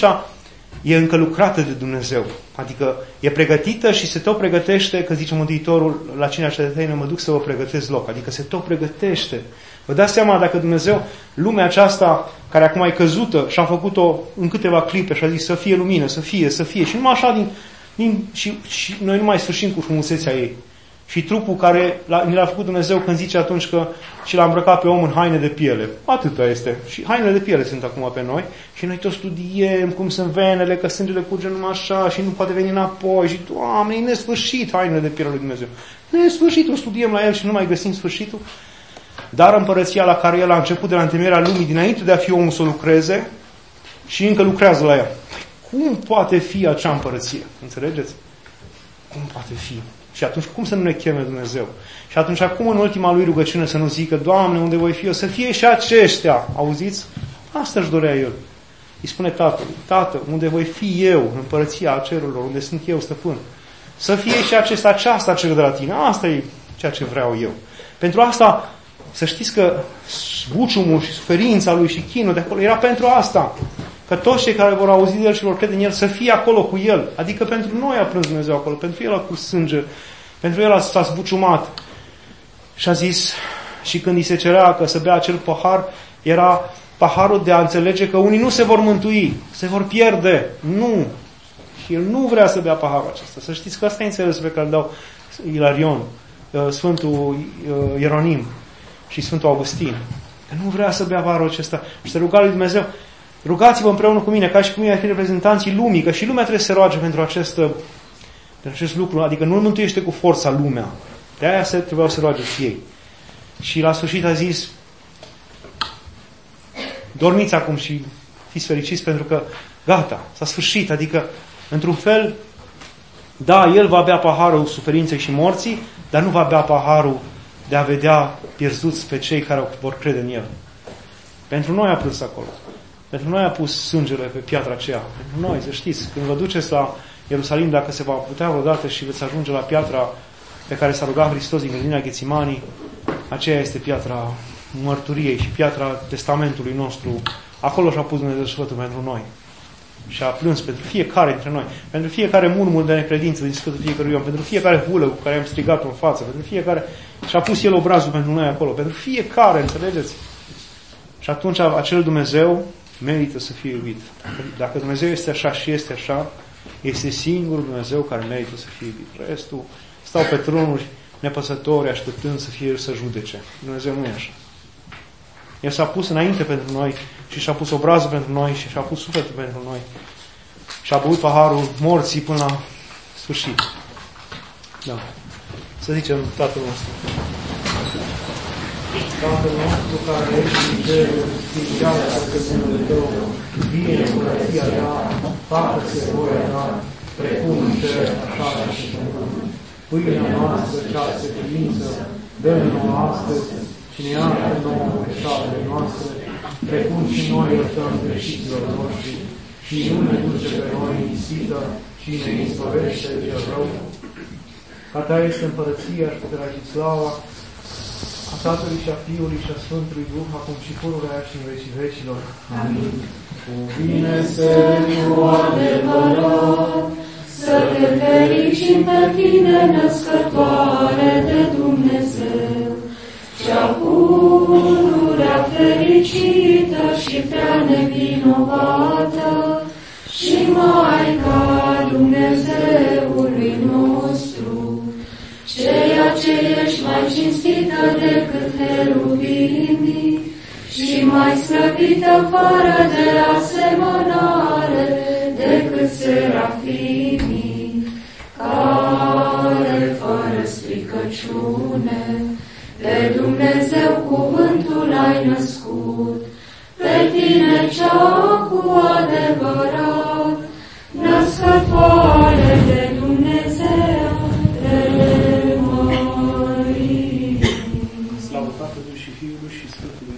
S1: e încă lucrată de Dumnezeu. Adică e pregătită și se tot pregătește, că zice Mântuitorul la cinea cea de taină, mă duc să vă pregătesc loc. Adică se tot pregătește. Vă dați seama dacă Dumnezeu, lumea aceasta care acum e căzută și a făcut-o în câteva clipe și a zis să fie lumină, să fie, să fie. Și numai așa din, din, și, și noi nu mai sfârșim cu frumusețea ei. Și trupul care ni l-a făcut Dumnezeu când zice atunci că și l-a îmbrăcat pe om în haine de piele. Atâta este. Și hainele de piele sunt acum pe noi. Și noi tot studiem cum sunt venele, că sângele curge numai așa și nu poate veni înapoi. Și, Doamne, e nesfârșit hainele de piele lui Dumnezeu. Nesfârșit, o studiem la el și nu mai găsim sfârșitul. Dar împărăția la care el a început de la întemeierea lumii, dinainte de a fi omul să lucreze, și încă lucrează la ea. Cum poate fi acea împărăție? Înțelegeți? Cum poate fi? Și atunci cum să nu ne cheme Dumnezeu? Și atunci acum în ultima lui rugăciune să nu zică, Doamne, unde voi fi eu, să fie și aceștia. Auziți? Asta își dorea el. Îi spune Tatălui, Tată, unde voi fi eu, în împărăția cerurilor, unde sunt eu, stăpân, să fie și acesta, aceasta cer de la tine. Asta e ceea ce vreau eu. Pentru asta, să știți că buciumul și suferința lui și chinul de acolo era pentru asta. Că toți cei care vor auzi de el și vor crede în el să fie acolo cu el. Adică pentru noi a plâns Dumnezeu acolo, pentru el a curs sânge, pentru el a s-a zbuciumat. Și a zis, și când îi se cerea că să bea acel pahar, era paharul de a înțelege că unii nu se vor mântui, se vor pierde. Nu! Și el nu vrea să bea paharul acesta. Să știți că asta e înțelesul pe care îl dau Ilarion, Sfântul Ieronim și Sfântul Augustin. Că nu vrea să bea paharul acesta. Și să ruga lui Dumnezeu, rugați-vă împreună cu mine, ca și cu mine, fi reprezentanții lumii, că și lumea trebuie să se roage pentru acest, pentru acest lucru. Adică nu îl mântuiește cu forța lumea. De aia se trebuiau să roage și ei. Și la sfârșit a zis, dormiți acum și fiți fericiți pentru că gata, s-a sfârșit. Adică, într-un fel, da, el va bea paharul suferinței și morții, dar nu va bea paharul de a vedea pierduți pe cei care vor crede în el. Pentru noi a plâns acolo. Pentru noi a pus sângele pe piatra aceea. Pentru noi, să știți, când vă duceți la Ierusalim, dacă se va putea vreodată și veți ajunge la piatra pe care s-a rugat Hristos din grădina Ghețimanii, aceea este piatra mărturiei și piatra testamentului nostru. Acolo și-a pus Dumnezeu sfătul pentru noi. Și a plâns pentru fiecare dintre noi, pentru fiecare murmur de necredință din sfătul fiecărui om, pentru fiecare hulă cu care am strigat-o în față, pentru fiecare... Și a pus El obrazul pentru noi acolo, pentru fiecare, înțelegeți? Și atunci acel Dumnezeu merită să fie iubit. Dacă Dumnezeu este așa și este așa, este singurul Dumnezeu care merită să fie iubit. Restul stau pe tronuri nepăsători, așteptând să fie să judece. Dumnezeu nu e așa. El s-a pus înainte pentru noi și și-a pus obrazul pentru noi și și-a pus sufletul pentru noi. Și-a băut paharul morții până la sfârșit. Da. Să zicem Tatăl nostru. Tatăl nostru care ești în cerul, sfințească-se numele Tău, vie împărăția Ta, facă-se voia Ta, precum în cer, așa și în pământ. Pâinea noastră, cea de credință, dă-ne nouă astăzi și ne iartă nouă greșelile noastre, precum și noi iertăm greșiților noștri, și nu ne duce pe noi în ispită, ci ne izbăvește de cel rău. Ca Ta este împărăția și puterea și slava a Tatălui și a Fiului și a Sfântului Duh, acum și pururea și în vecii vecilor. Amin.
S3: Cuvine să cu adevărat, să te fericim pe Tine, născătoare de Dumnezeu, cea pururea fericită și prea nevinovată, și Maica Dumnezeului nostru, ceea ce ești mai cinstită decât heruvimii și mai slăvită fără de asemănare decât serafimii, care fără stricăciune pe Dumnezeu cuvântul ai născut, pe Tine cea cu adevărat, născătoare de Dumnezeu, de Marie.
S1: Slavă Tatălui și Fiului și Sfântului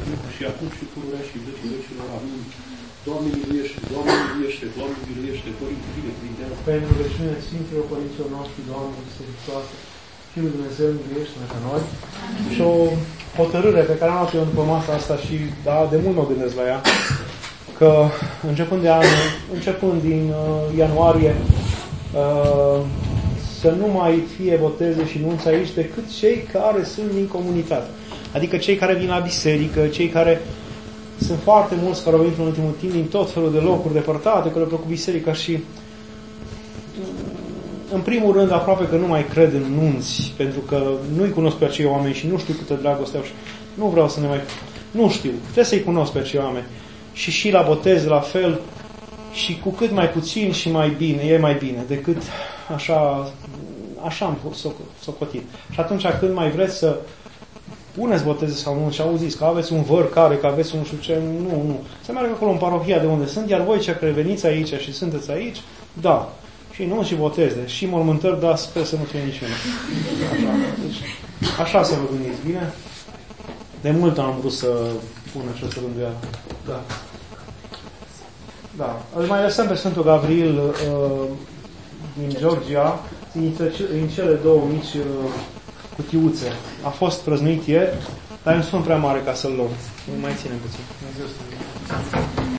S4: miluiește, Părinte, binecuvintează.
S1: Pentru rugăciunea Sfinților Părinților noștri, Doamne, Iisuse Hristoase, Fiul Dumnezeu, miluiește-ne pe noi. Și o hotărâre pe care am luat eu după masa asta și da, de mult mă gândesc la ea, că începând de anul, începând din uh, ianuarie, uh, să nu mai fie boteze și nunți aici decât cei care sunt din comunitate. Adică cei care vin la biserică, cei care sunt foarte mulți care au venit în ultimul timp din tot felul de locuri depărtate, care le plăcut biserica și în primul rând aproape că nu mai cred în nunți, pentru că nu-i cunosc pe acei oameni și nu știu câtă dragoste au și nu vreau să ne mai... Nu știu, trebuie să-i cunosc pe acei oameni. Și și la botez la fel și cu cât mai puțin și mai bine, e mai bine decât așa, așa am socotit. Și atunci când mai vreți să puneți boteze sau nu și auziți că aveți un văr care, că aveți un știu ce, nu, nu. Să meargă acolo în parohia de unde sunt, iar voi ce care veniți aici și sunteți aici, da. Și nu și boteze, și mormântări, da, sper să nu fie niciuna. Așa, deci, așa să vă gândiți, bine? De mult am vrut să pun această rânduială. Da. Da. Îl mai lăsăm pe Sfântul Gavril uh, din Georgia, în cele două mici uh, cutiuțe. A fost prăznuit ieri, dar nu sunt prea mare ca să-l luăm. Nu mai ținem puțin.